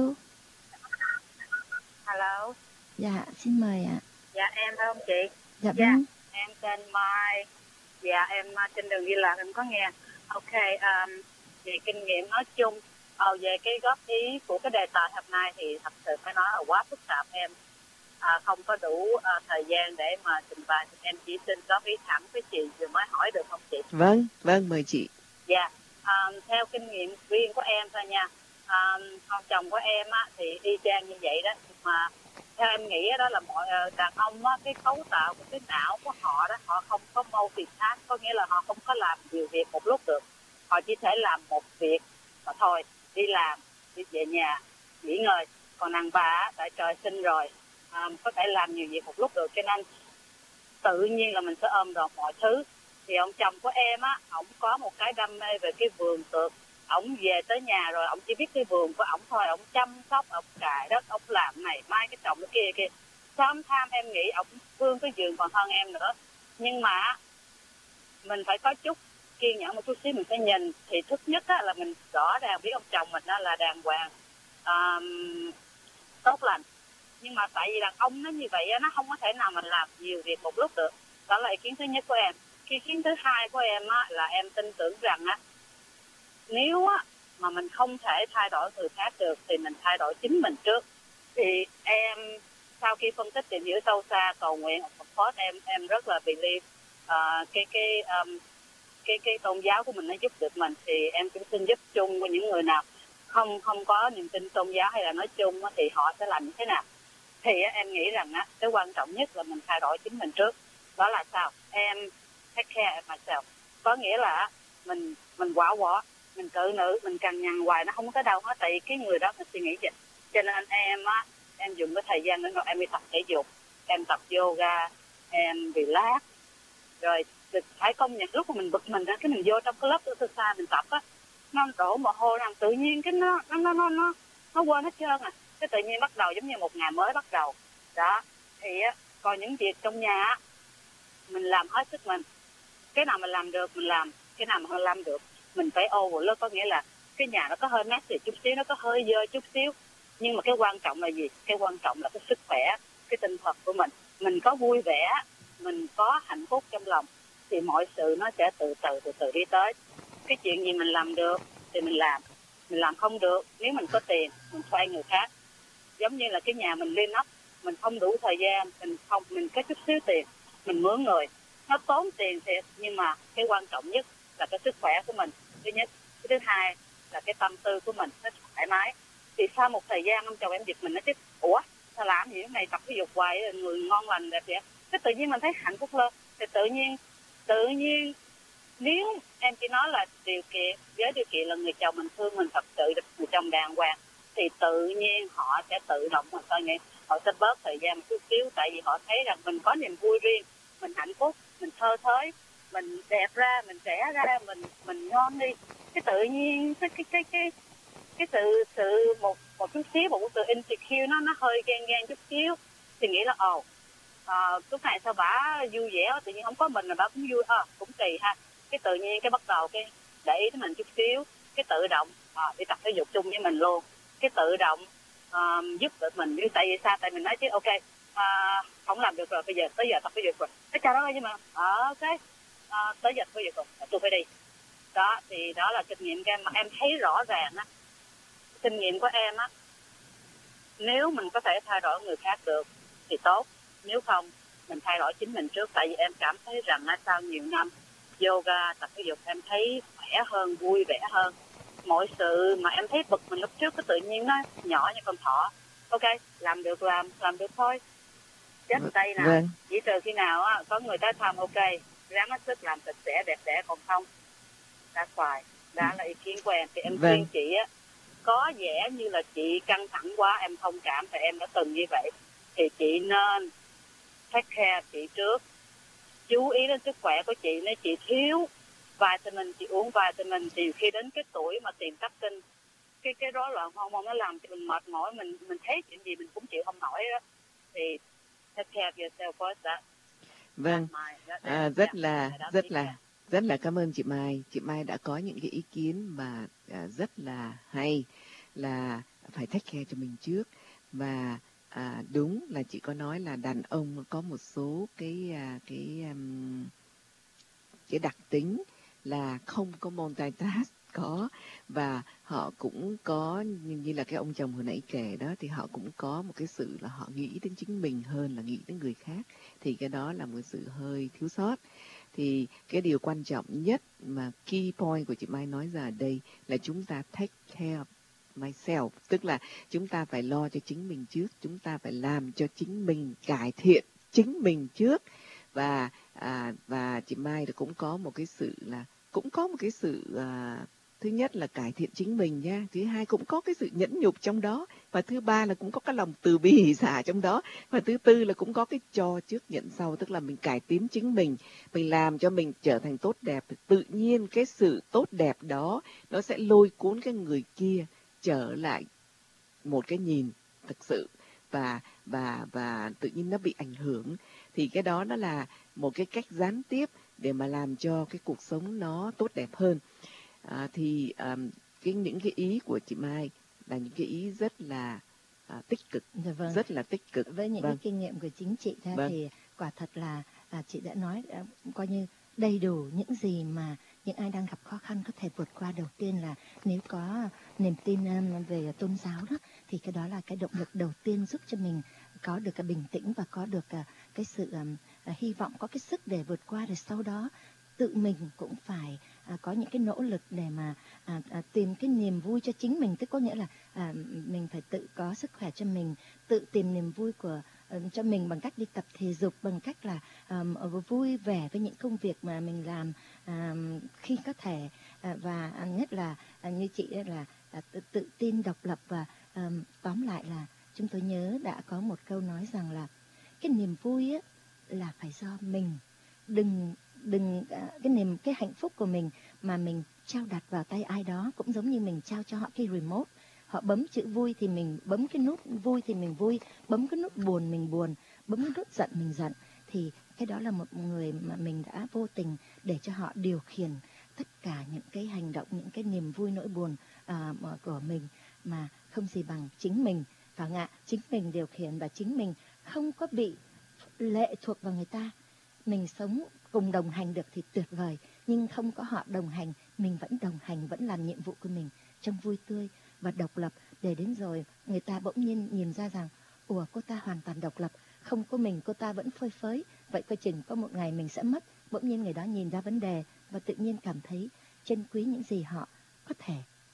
Hello. Dạ, xin mời ạ. Dạ, em phải không chị? Dạ vâng. Dạ, em tên Mai. Dạ, em trên đường đi làm em có nghe. Ok, um, về kinh nghiệm nói chung, uh, về cái góp ý của cái đề tài hôm nay thì thật sự phải nói là quá phức tạp em. À, không có đủ uh, thời gian để mà trình bày, em chỉ xin góp ý thẳng với chị vừa mới hỏi được không chị? Vâng, vâng, mời chị. Dạ, um, theo kinh nghiệm riêng của em thôi nha. Um, con chồng của em á, thì y chang như vậy đó, mà theo em nghĩ đó là mọi đàn ông á, cái cấu tạo của cái não của họ đó, họ không có multitask, có nghĩa là họ không có làm nhiều việc một lúc được, họ chỉ thể làm một việc mà thôi. đi làm, đi về nhà nghỉ ngơi. Còn đàn bà tại trời sinh rồi, à, có thể làm nhiều việc một lúc được, cho nên tự nhiên là mình sẽ ôm đồm mọi thứ. Thì ông chồng của em á, ổng có một cái đam mê về cái vườn tược. Ổng về tới nhà rồi ổng chỉ biết cái vườn của ổng thôi, ổng chăm sóc, ổng cài đất, ổng làm này mai cái trồng cái kia kia. Sớm tham em nghĩ ổng thương cái vườn còn hơn em nữa. Nhưng mà mình phải có chút kiên nhẫn một chút xíu, mình phải nhìn. Thì thứ nhất á, là mình rõ ràng biết ông chồng mình đó là đàng hoàng, um, tốt lành. Nhưng mà tại vì đàn ông nó như vậy á, nó không có thể nào mình làm nhiều việc một lúc được. Đó là ý kiến thứ nhất của em. Ý kiến thứ hai của em á, là em tin tưởng rằng á, nếu á, mà mình không thể thay đổi người khác được thì mình thay đổi chính mình trước. Thì em sau khi phân tích tìm hiểu sâu xa, cầu nguyện of course, em em rất là believe uh, cái cái um, cái cái tôn giáo của mình nó giúp được mình. Thì em cũng xin giúp chung với những người nào không không có niềm tin tôn giáo hay là nói chung á, thì họ sẽ làm như thế nào. Thì á, em nghĩ rằng á, cái quan trọng nhất là mình thay đổi chính mình trước. Đó là sao? Em take care of myself. Có nghĩa là mình mình quả quả, mình cự nữ, mình cằn nhằn hoài nó không có cái đâu hết. Tại vì cái người đó phải suy nghĩ gì. Cho nên em á, em dùng cái thời gian đó rồi em đi tập thể dục, em tập yoga, em relax. Rồi phải công nhận lúc mà mình bực mình ra, cái mình vô trong cái lớp exercise mình tập á, nó đổ mồ hôi rằng tự nhiên cái nó nó nó nó nó, nó quên hết trơn à. Cái tự nhiên bắt đầu giống như một ngày mới bắt đầu. Đó, thì á, còn những việc trong nhà á, mình làm hết sức mình. Cái nào mình làm được mình làm, cái nào mà không làm được mình phải overlook. Có nghĩa là cái nhà nó có hơi messy chút xíu, nó có hơi dơ chút xíu, nhưng mà cái quan trọng là gì? Cái quan trọng là cái sức khỏe, cái tinh thần của mình. Mình có vui vẻ, mình có hạnh phúc trong lòng thì mọi sự nó sẽ từ từ từ từ đi tới. Cái chuyện gì mình làm được thì mình làm, mình làm không được, nếu mình có tiền mình thuê người khác. Giống như là cái nhà mình lên ấp, mình không đủ thời gian, mình không mình có chút xíu tiền, mình mướn người. Nó tốn tiền thiệt, nhưng mà cái quan trọng nhất là cái sức khỏe của mình. Thứ nhất, cái thứ hai là cái tâm tư của mình nó thoải mái. Thì sau một thời gian ông chồng em giật mình, nó chứ ủa sao làm gì cái này, tập thể dục hoài, người ngon lành đẹp vậy. Cái tự nhiên mình thấy hạnh phúc lên. Thì tự nhiên tự nhiên nếu em chỉ nói là điều kiện, với điều kiện là người chồng mình thương mình thật sự, người chồng đàng hoàng, thì tự nhiên họ sẽ tự động mà coi nghĩ họ sẽ bớt thời gian một chút xíu. Tại vì họ thấy rằng mình có niềm vui riêng, mình hạnh phúc, mình thơ thới, mình đẹp ra, mình trẻ ra, mình mình ngon đi. Cái tự nhiên cái cái cái cái cái sự sự một một chút xíu, một sự insecure nó nó hơi ghen ghen chút xíu, thì nghĩ là ồ à, lúc này sao bả vui vẻ, tự nhiên không có mình là bả cũng vui, à, cũng kỳ ha. Cái tự nhiên cái bắt đầu cái để ý tới mình chút xíu, cái tự động à, đi tập thể dục chung với mình luôn, cái tự động à, giúp được mình. Tại vì sao? Tại mình nói chứ ok à, không làm được rồi, bây giờ tới giờ tập thể dục rồi, cái chào đó thôi, nhưng mà à, ok à, tới giờ tập thể dục rồi tôi phải đi. Đó thì đó là kinh nghiệm của em, mà em thấy rõ ràng á, kinh nghiệm của em á, nếu mình có thể thay đổi người khác được thì tốt, nếu không mình thay đổi chính mình trước. Tại vì em cảm thấy rằng á, sau nhiều năm yoga tập thể dục em thấy khỏe hơn, vui vẻ hơn. Mọi sự mà em thấy bực mình lúc trước cái tự nhiên nó nhỏ như con thỏ. Ok, làm được làm, làm được thôi. Chết tay nào, vâng. Chỉ trừ khi nào á, có người tới thăm ok, ráng hết sức làm sạch sẽ đẹp đẽ, còn không đã xoài. Đó là ý kiến của em. Thì em vâng. khuyên chị á, có vẻ như là chị căng thẳng quá, em thông cảm, tại em đã từng như vậy. Thì chị nên take care chị trước, chú ý đến sức khỏe của chị. Nếu chị thiếu vitamin, chị uống vitamin, thì khi đến cái tuổi mà tìm cấp kinh, cái cái rối loạn hormone nó làm cho mình mệt mỏi, mình mình thấy chuyện gì mình cũng chịu không nổi đó. Thì take care of yourself first. That. Vâng, à, rất là rất là rất là cảm ơn chị Mai. Chị Mai đã có những cái ý kiến mà à, rất là hay, là phải take care cho mình trước. Và à, đúng là chị có nói là đàn ông có một số cái à, cái um, cái đặc tính là không có multitask có, và họ cũng có như, như là cái ông chồng hồi nãy kể đó, thì họ cũng có một cái sự là họ nghĩ đến chính mình hơn là nghĩ đến người khác. Thì cái đó là một sự hơi thiếu sót. Thì cái điều quan trọng nhất mà key point của chị Mai nói ra ở đây là chúng ta take care of myself, tức là chúng ta phải lo cho chính mình trước, chúng ta phải làm cho chính mình, cải thiện chính mình trước. Và à, và chị Mai cũng có một cái sự là cũng có một cái sự à, thứ nhất là cải thiện chính mình nha, thứ hai cũng có cái sự nhẫn nhục trong đó, và thứ ba là cũng có cái lòng từ bi hỷ xả trong đó, và thứ tư là cũng có cái cho trước nhận sau, tức là mình cải tiến chính mình, mình làm cho mình trở thành tốt đẹp, tự nhiên cái sự tốt đẹp đó nó sẽ lôi cuốn cái người kia trở lại một cái nhìn thực sự, và và và tự nhiên nó bị ảnh hưởng. Thì cái đó nó là một cái cách gián tiếp để mà làm cho cái cuộc sống nó tốt đẹp hơn. À, thì um, cái những cái ý của chị Mai là những cái ý rất là à, tích cực, dạ vâng. rất là tích cực. Với những vâng. cái kinh nghiệm của chính chị ra vâng. thì quả thật là à, chị đã nói à, coi như đầy đủ những gì mà những ai đang gặp khó khăn có thể vượt qua. Đầu tiên là nếu có niềm tin um, về tôn giáo đó, thì cái đó là cái động lực đầu tiên giúp cho mình có được cái bình tĩnh và có được uh, cái sự um, uh, hy vọng, có cái sức để vượt qua. Rồi sau đó tự mình cũng phải à, có những cái nỗ lực để mà à, à, tìm cái niềm vui cho chính mình, tức có nghĩa là à, mình phải tự có sức khỏe cho mình, tự tìm niềm vui của à, cho mình bằng cách đi tập thể dục, bằng cách là à, vui vẻ với những công việc mà mình làm à, khi có thể, à, và à, nhất là à, như chị là à, tự, tự tin, độc lập. Và à, tóm lại là chúng tôi nhớ đã có một câu nói rằng là cái niềm vui á, là phải do mình, đừng đừng cái niềm cái hạnh phúc của mình mà mình trao đặt vào tay ai đó, cũng giống như mình trao cho họ cái remote, họ bấm chữ vui thì mình bấm cái nút vui thì mình vui, bấm cái nút buồn mình buồn, bấm cái nút giận mình giận. Thì cái đó là một người mà mình đã vô tình để cho họ điều khiển tất cả những cái hành động, những cái niềm vui nỗi buồn à, của mình, mà không gì bằng chính mình, phải không ạ? Chính mình điều khiển và chính mình không có bị lệ thuộc vào người ta. Mình sống cùng đồng hành được thì tuyệt vời, nhưng không có họ đồng hành, mình vẫn đồng hành, vẫn làm nhiệm vụ của mình trong vui tươi và độc lập, để đến rồi người ta bỗng nhiên nhìn ra rằng ủa, cô ta hoàn toàn độc lập, không có mình cô ta vẫn phơi phới, vậy coi chừng có một ngày mình sẽ mất. Bỗng nhiên người đó nhìn ra vấn đề và tự nhiên cảm thấy trân quý những gì họ có thể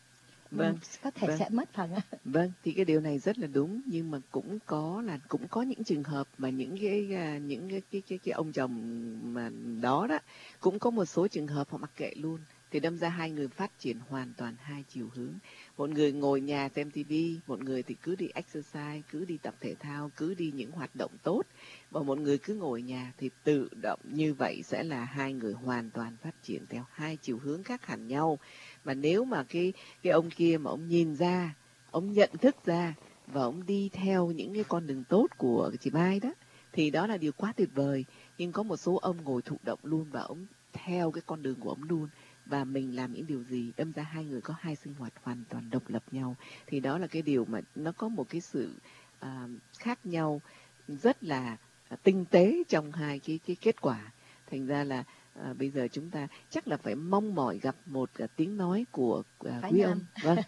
Vâng, có thể vâng. sẽ mất, phải không ạ? Vâng, thì cái điều này rất là đúng, nhưng mà cũng có là cũng có những trường hợp mà những cái những cái cái cái, cái ông chồng mà đó đó cũng có một số trường hợp họ mặc kệ luôn, thì đâm ra hai người phát triển hoàn toàn hai chiều hướng. Một người ngồi nhà xem tivi, một người thì cứ đi exercise, cứ đi tập thể thao, cứ đi những hoạt động tốt, và một người cứ ngồi nhà, thì tự động như vậy sẽ là hai người hoàn toàn phát triển theo hai chiều hướng khác hẳn nhau. Mà nếu mà cái cái ông kia mà ông nhìn ra, ông nhận thức ra và ông đi theo những cái con đường tốt của chị Mai đó, thì đó là điều quá tuyệt vời. Nhưng có một số ông ngồi thụ động luôn và ông theo cái con đường của ông luôn, và mình làm những điều gì, đâm ra hai người có hai sinh hoạt hoàn toàn độc lập nhau. Thì đó là cái điều mà nó có một cái sự uh, khác nhau rất là uh, tinh tế trong hai cái cái kết quả. Thành ra là À, bây giờ chúng ta chắc là phải mong mỏi gặp một uh, tiếng nói của uh, quý ông. Vâng.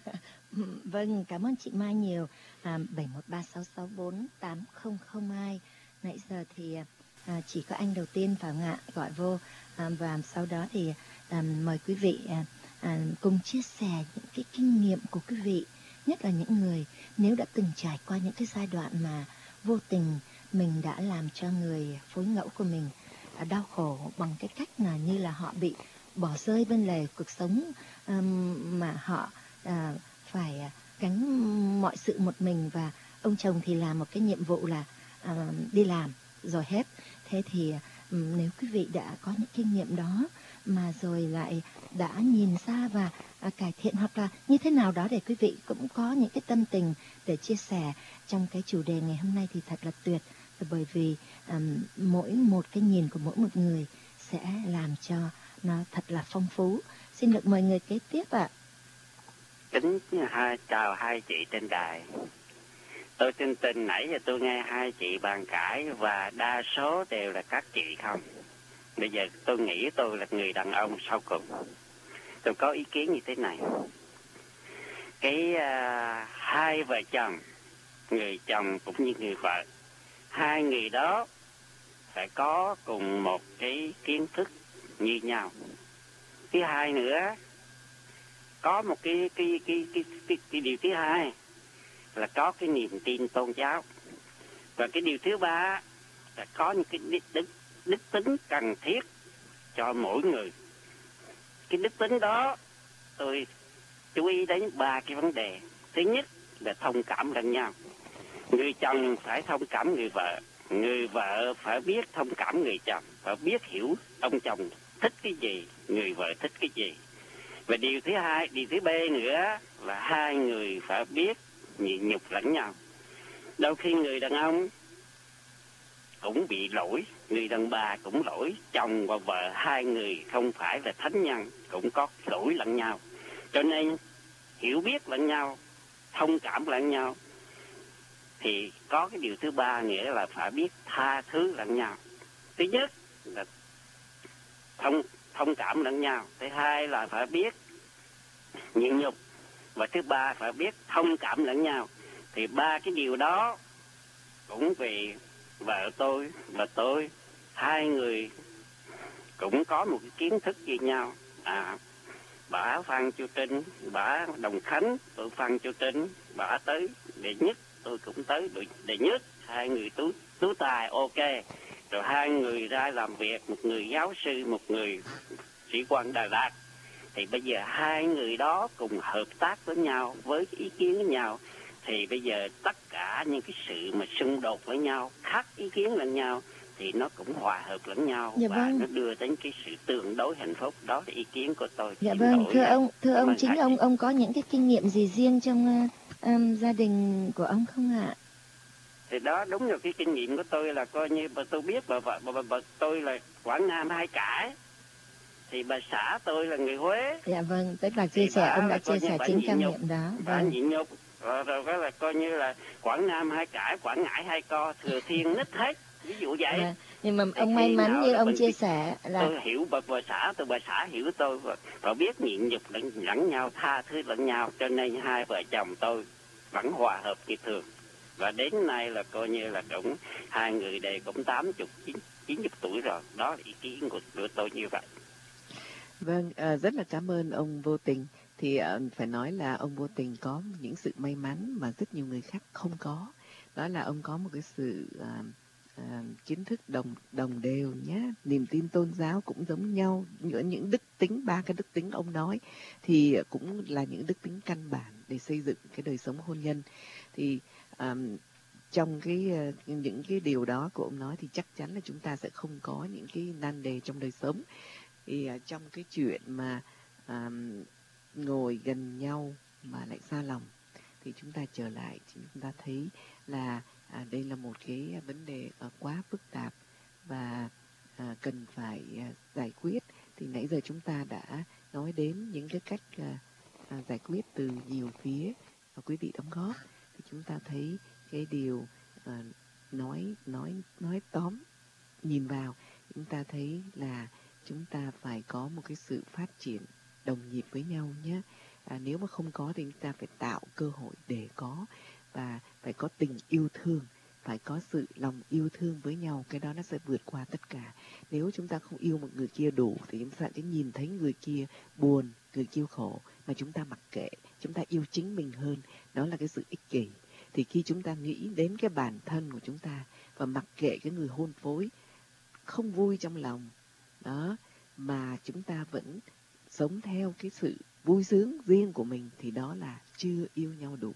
Vâng, cảm ơn chị Mai nhiều. À, bảy một ba sáu sáu bốn tám không không hai. Nãy giờ thì à, chỉ có anh đầu tiên phải không ạ gọi vô, à, và sau đó thì à, mời quý vị à, à, cùng chia sẻ những cái kinh nghiệm của quý vị, nhất là những người nếu đã từng trải qua những cái giai đoạn mà vô tình mình đã làm cho người phối ngẫu của mình đau khổ bằng cái cách là như là họ bị bỏ rơi bên lề cuộc sống, um, mà họ uh, phải gánh mọi sự một mình, và ông chồng thì làm một cái nhiệm vụ là uh, đi làm rồi hết. Thế thì um, nếu quý vị đã có những kinh nghiệm đó mà rồi lại đã nhìn ra và uh, cải thiện, hoặc là như thế nào đó để quý vị cũng có những cái tâm tình để chia sẻ trong cái chủ đề ngày hôm nay thì thật là tuyệt. Bởi vì um, mỗi một cái nhìn của mỗi một người sẽ làm cho nó thật là phong phú. Xin được mời người kế tiếp ạ. À. Kính hai, chào hai chị trên đài. Tôi tin tin nãy giờ tôi nghe hai chị bàn cãi và đa số đều là các chị không. Bây giờ tôi nghĩ tôi là người đàn ông sau cùng. Tôi có ý kiến như thế này. Cái uh, hai vợ chồng, người chồng cũng như người vợ, hai người đó phải có cùng một cái kiến thức như nhau. Thứ hai nữa, có một cái cái cái cái cái, cái điều thứ hai là có cái niềm tin tôn giáo. Và cái điều thứ ba là có những cái đức, đức, đức tính cần thiết cho mỗi người. Cái đức tính đó tôi ý đến ba cái vấn đề. Thứ nhất là thông cảm lẫn nhau. Người chồng phải thông cảm người vợ, người vợ phải biết thông cảm người chồng, phải biết hiểu ông chồng thích cái gì, người vợ thích cái gì. Và điều thứ hai, điều thứ ba nữa là hai người phải biết nhịn nhục lẫn nhau. Đôi khi người đàn ông cũng bị lỗi, người đàn bà cũng lỗi, chồng và vợ hai người không phải là thánh nhân, cũng có lỗi lẫn nhau. Cho nên hiểu biết lẫn nhau, thông cảm lẫn nhau. Thì có cái điều thứ ba nghĩa là phải biết tha thứ lẫn nhau. Thứ nhất là thông thông cảm lẫn nhau, thứ hai là phải biết nhịn nhục, và thứ ba phải biết thông cảm lẫn nhau. Thì ba cái điều đó cũng vì vợ tôi và tôi, hai người cũng có một cái kiến thức như nhau. À, bà Phan Chu Trinh, bà Đồng Khánh, tôi Phan Chu Trinh, bà tới đệ nhất, tôi cũng tới đệ nhất, hai người tú tú tài ok. Rồi hai người ra làm việc, một người giáo sư, một người sĩ quan Đà Lạt. Thì bây giờ hai người đó cùng hợp tác với nhau, với ý kiến với nhau, thì bây giờ tất cả những cái sự mà xung đột với nhau, khác ý kiến lẫn nhau, thì nó cũng hòa hợp lẫn nhau. Dạ, và vâng. Nó đưa đến cái sự tương đối hạnh phúc. Đó là ý kiến của tôi. Dạ vâng, thưa ông, thưa ông chính ông ông có những cái kinh nghiệm gì riêng trong uh, um, gia đình của ông không ạ? Thì đó đúng là cái kinh nghiệm của tôi là coi như bà tôi biết bà vợ bà, bà, bà tôi là Quảng Nam hai cải. Thì bà xã tôi là người Huế. Dạ vâng, tức là chia sẻ, ông đã chia sẻ chính kinh nghiệm đó. Bà vâng. nhịn nhục. Rồi, rồi cái là coi như là Quảng Nam hai cải, Quảng Ngãi hai co, Thừa Thiên nít hết. Ví dụ vậy. À, nhưng mà thì ông may mắn như ông chia sẻ là tôi hiểu bà, bà xã tôi, bà xã hiểu tôi và, và biết nhịn nhục lẫn, lẫn nhau, tha thứ lẫn nhau, cho nên hai vợ chồng tôi vẫn hòa hợp như thường. Và đến nay là coi như là cũng hai người đều cũng tám chục, chín chục tuổi rồi. Đó là ý kiến của, của tôi như vậy. Vâng, à, rất là cảm ơn ông Vô Tình. Thì à, phải nói là ông Vô Tình có những sự may mắn mà rất nhiều người khác không có. Đó là ông có một cái sự à, à, kiến thức đồng đồng đều nhé, niềm tin tôn giáo cũng giống nhau. Những những đức tính, ba cái đức tính ông nói thì cũng là những đức tính căn bản để xây dựng cái đời sống hôn nhân. Thì à, trong cái những cái điều đó của ông nói thì chắc chắn là chúng ta sẽ không có những cái nan đề trong đời sống. Thì uh, trong cái chuyện mà uh, ngồi gần nhau mà lại xa lòng thì chúng ta trở lại thì chúng ta thấy là uh, đây là một cái vấn đề uh, quá phức tạp và uh, cần phải uh, giải quyết. Thì nãy giờ chúng ta đã nói đến những cái cách uh, uh, giải quyết từ nhiều phía và quý vị đóng góp. Thì chúng ta thấy cái điều uh, nói nói nói tóm nhìn vào, chúng ta thấy là chúng ta phải có một cái sự phát triển đồng nhịp với nhau nhé. À, nếu mà không có thì chúng ta phải tạo cơ hội để có, và phải có tình yêu thương, phải có sự lòng yêu thương với nhau. Cái đó nó sẽ vượt qua tất cả. Nếu chúng ta không yêu một người kia đủ thì chúng ta sẽ nhìn thấy người kia buồn, người kia khổ mà chúng ta mặc kệ, chúng ta yêu chính mình hơn. Đó là cái sự ích kỷ. Thì khi chúng ta nghĩ đến cái bản thân của chúng ta và mặc kệ cái người hôn phối không vui trong lòng đó, mà chúng ta vẫn sống theo cái sự vui sướng riêng của mình, thì đó là chưa yêu nhau đủ.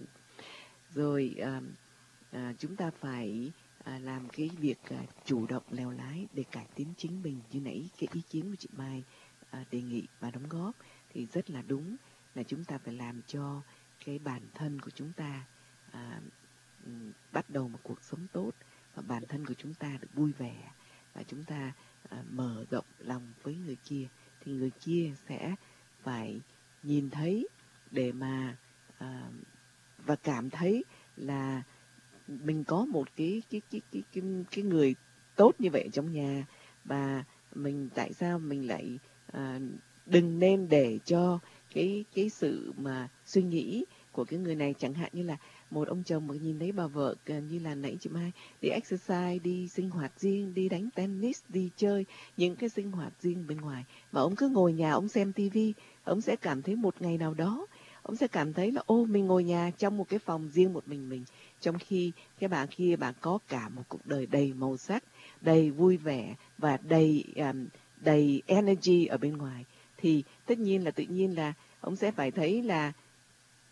Rồi à, à, chúng ta phải à, làm cái việc à, chủ động lèo lái để cải tiến chính mình. Như nãy cái ý kiến của chị Mai à, đề nghị và đóng góp thì rất là đúng, là chúng ta phải làm cho cái bản thân của chúng ta à, bắt đầu một cuộc sống tốt, và bản thân của chúng ta được vui vẻ, và chúng ta à, mở rộng lòng với người kia, thì người kia sẽ phải nhìn thấy để mà à, và cảm thấy là mình có một cái cái cái cái cái, cái người tốt như vậy trong nhà, và mình tại sao mình lại à, đừng nên để cho cái cái sự mà suy nghĩ của cái người này, chẳng hạn như là một ông chồng mà nhìn thấy bà vợ như là nãy chị Mai đi exercise, đi sinh hoạt riêng, đi đánh tennis, đi chơi những cái sinh hoạt riêng bên ngoài, mà ông cứ ngồi nhà ông xem tivi, ông sẽ cảm thấy một ngày nào đó ông sẽ cảm thấy là ô mình ngồi nhà trong một cái phòng riêng một mình mình, trong khi cái bà kia bà có cả một cuộc đời đầy màu sắc, đầy vui vẻ và đầy um, đầy energy ở bên ngoài. Thì tất nhiên là tự nhiên là ông sẽ phải thấy là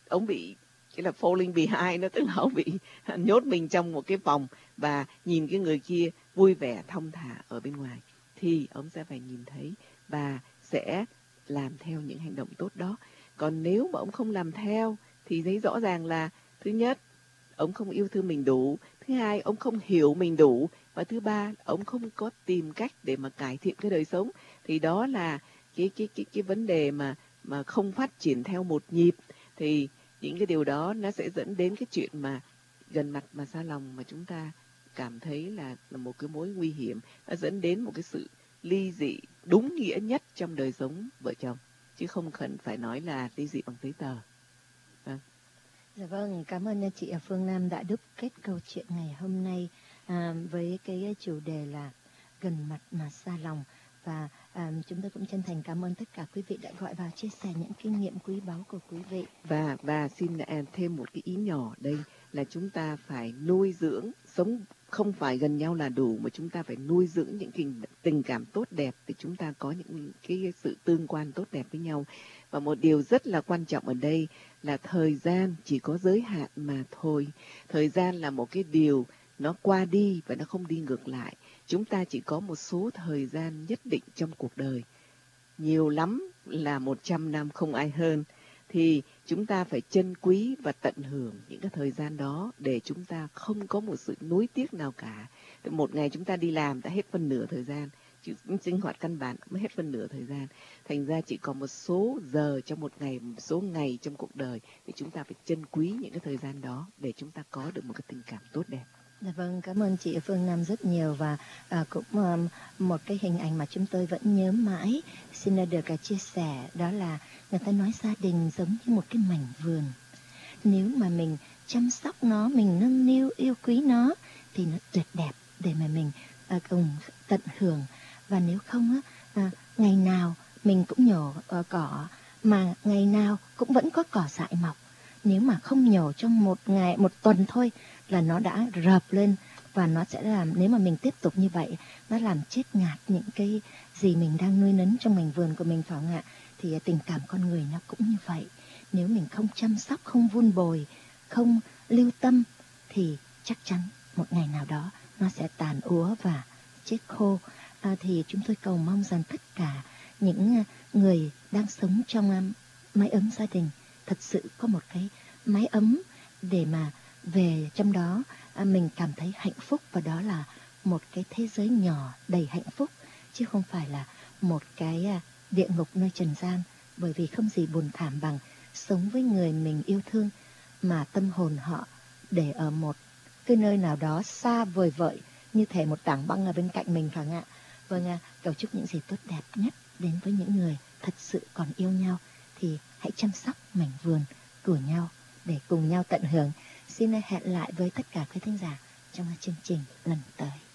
ông bị cái là falling behind, nó tức là ông bị nhốt mình trong một cái phòng và nhìn cái người kia vui vẻ thong thả ở bên ngoài, thì ông sẽ phải nhìn thấy và sẽ làm theo những hành động tốt đó. Còn nếu mà ông không làm theo thì thấy rõ ràng là thứ nhất, ông không yêu thương mình đủ, thứ hai, ông không hiểu mình đủ, và thứ ba, ông không có tìm cách để mà cải thiện cái đời sống. Thì đó là cái cái cái cái vấn đề mà mà không phát triển theo một nhịp. Thì những cái điều đó nó sẽ dẫn đến cái chuyện mà gần mặt mà xa lòng, mà chúng ta cảm thấy là, là một cái mối nguy hiểm, nó dẫn đến một cái sự ly dị đúng nghĩa nhất trong đời sống vợ chồng, chứ không cần phải nói là ly dị bằng giấy tờ. Vâng. Dạ vâng, cảm ơn chị Phương Nam đã đúc kết câu chuyện ngày hôm nay à, với cái chủ đề là gần mặt mà xa lòng. Và à, chúng tôi cũng chân thành cảm ơn tất cả quý vị đã gọi vào chia sẻ những kinh nghiệm quý báu của quý vị. Và và xin thêm một cái ý nhỏ đây là chúng ta phải nuôi dưỡng, sống không phải gần nhau là đủ, mà chúng ta phải nuôi dưỡng những tình, tình cảm tốt đẹp để chúng ta có những cái sự tương quan tốt đẹp với nhau. Và một điều rất là quan trọng ở đây là thời gian chỉ có giới hạn mà thôi. Thời gian là một cái điều nó qua đi và nó không đi ngược lại. Chúng ta chỉ có một số thời gian nhất định trong cuộc đời, nhiều lắm là một trăm năm không ai hơn. Thì chúng ta phải trân quý và tận hưởng những cái thời gian đó để chúng ta không có một sự nuối tiếc nào cả. Một ngày chúng ta đi làm đã hết phân nửa thời gian, sinh hoạt căn bản mới hết phân nửa thời gian. Thành ra chỉ còn một số giờ trong một ngày, một số ngày trong cuộc đời, thì chúng ta phải trân quý những cái thời gian đó để chúng ta có được một cái tình cảm tốt đẹp. Dạ vâng, cảm ơn chị Phương Nam rất nhiều. Và à, cũng um, một cái hình ảnh mà chúng tôi vẫn nhớ mãi xin được uh, chia sẻ, đó là người ta nói gia đình giống như một cái mảnh vườn. Nếu mà mình chăm sóc nó, mình nâng niu yêu quý nó thì nó tuyệt đẹp để mà mình uh, cùng tận hưởng. Và nếu không á, uh, ngày nào mình cũng nhổ uh, cỏ, mà ngày nào cũng vẫn có cỏ dại mọc. Nếu mà không nhổ trong một ngày, một tuần thôi là nó đã rợp lên, và nó sẽ làm, nếu mà mình tiếp tục như vậy, nó làm chết ngạt những cái gì mình đang nuôi nấng trong mảnh vườn của mình, phải không ạ? Thì tình cảm con người nó cũng như vậy. Nếu mình không chăm sóc, không vun bồi, không lưu tâm thì chắc chắn một ngày nào đó nó sẽ tàn úa và chết khô. À, thì chúng tôi cầu mong rằng tất cả những người đang sống trong mái ấm gia đình thật sự có một cái mái ấm để mà về trong đó à, mình cảm thấy hạnh phúc, và đó là một cái thế giới nhỏ đầy hạnh phúc, chứ không phải là một cái à, địa ngục nơi trần gian. Bởi vì không gì buồn thảm bằng sống với người mình yêu thương mà tâm hồn họ để ở một cái nơi nào đó xa vời vợi, như thể một tảng băng ở bên cạnh mình, phải không ạ? Vâng, à, cầu chúc những gì tốt đẹp nhất đến với những người thật sự còn yêu nhau. Thì hãy chăm sóc mảnh vườn của nhau để cùng nhau tận hưởng. Xin hẹn lại với tất cả quý thính giả trong chương trình lần tới.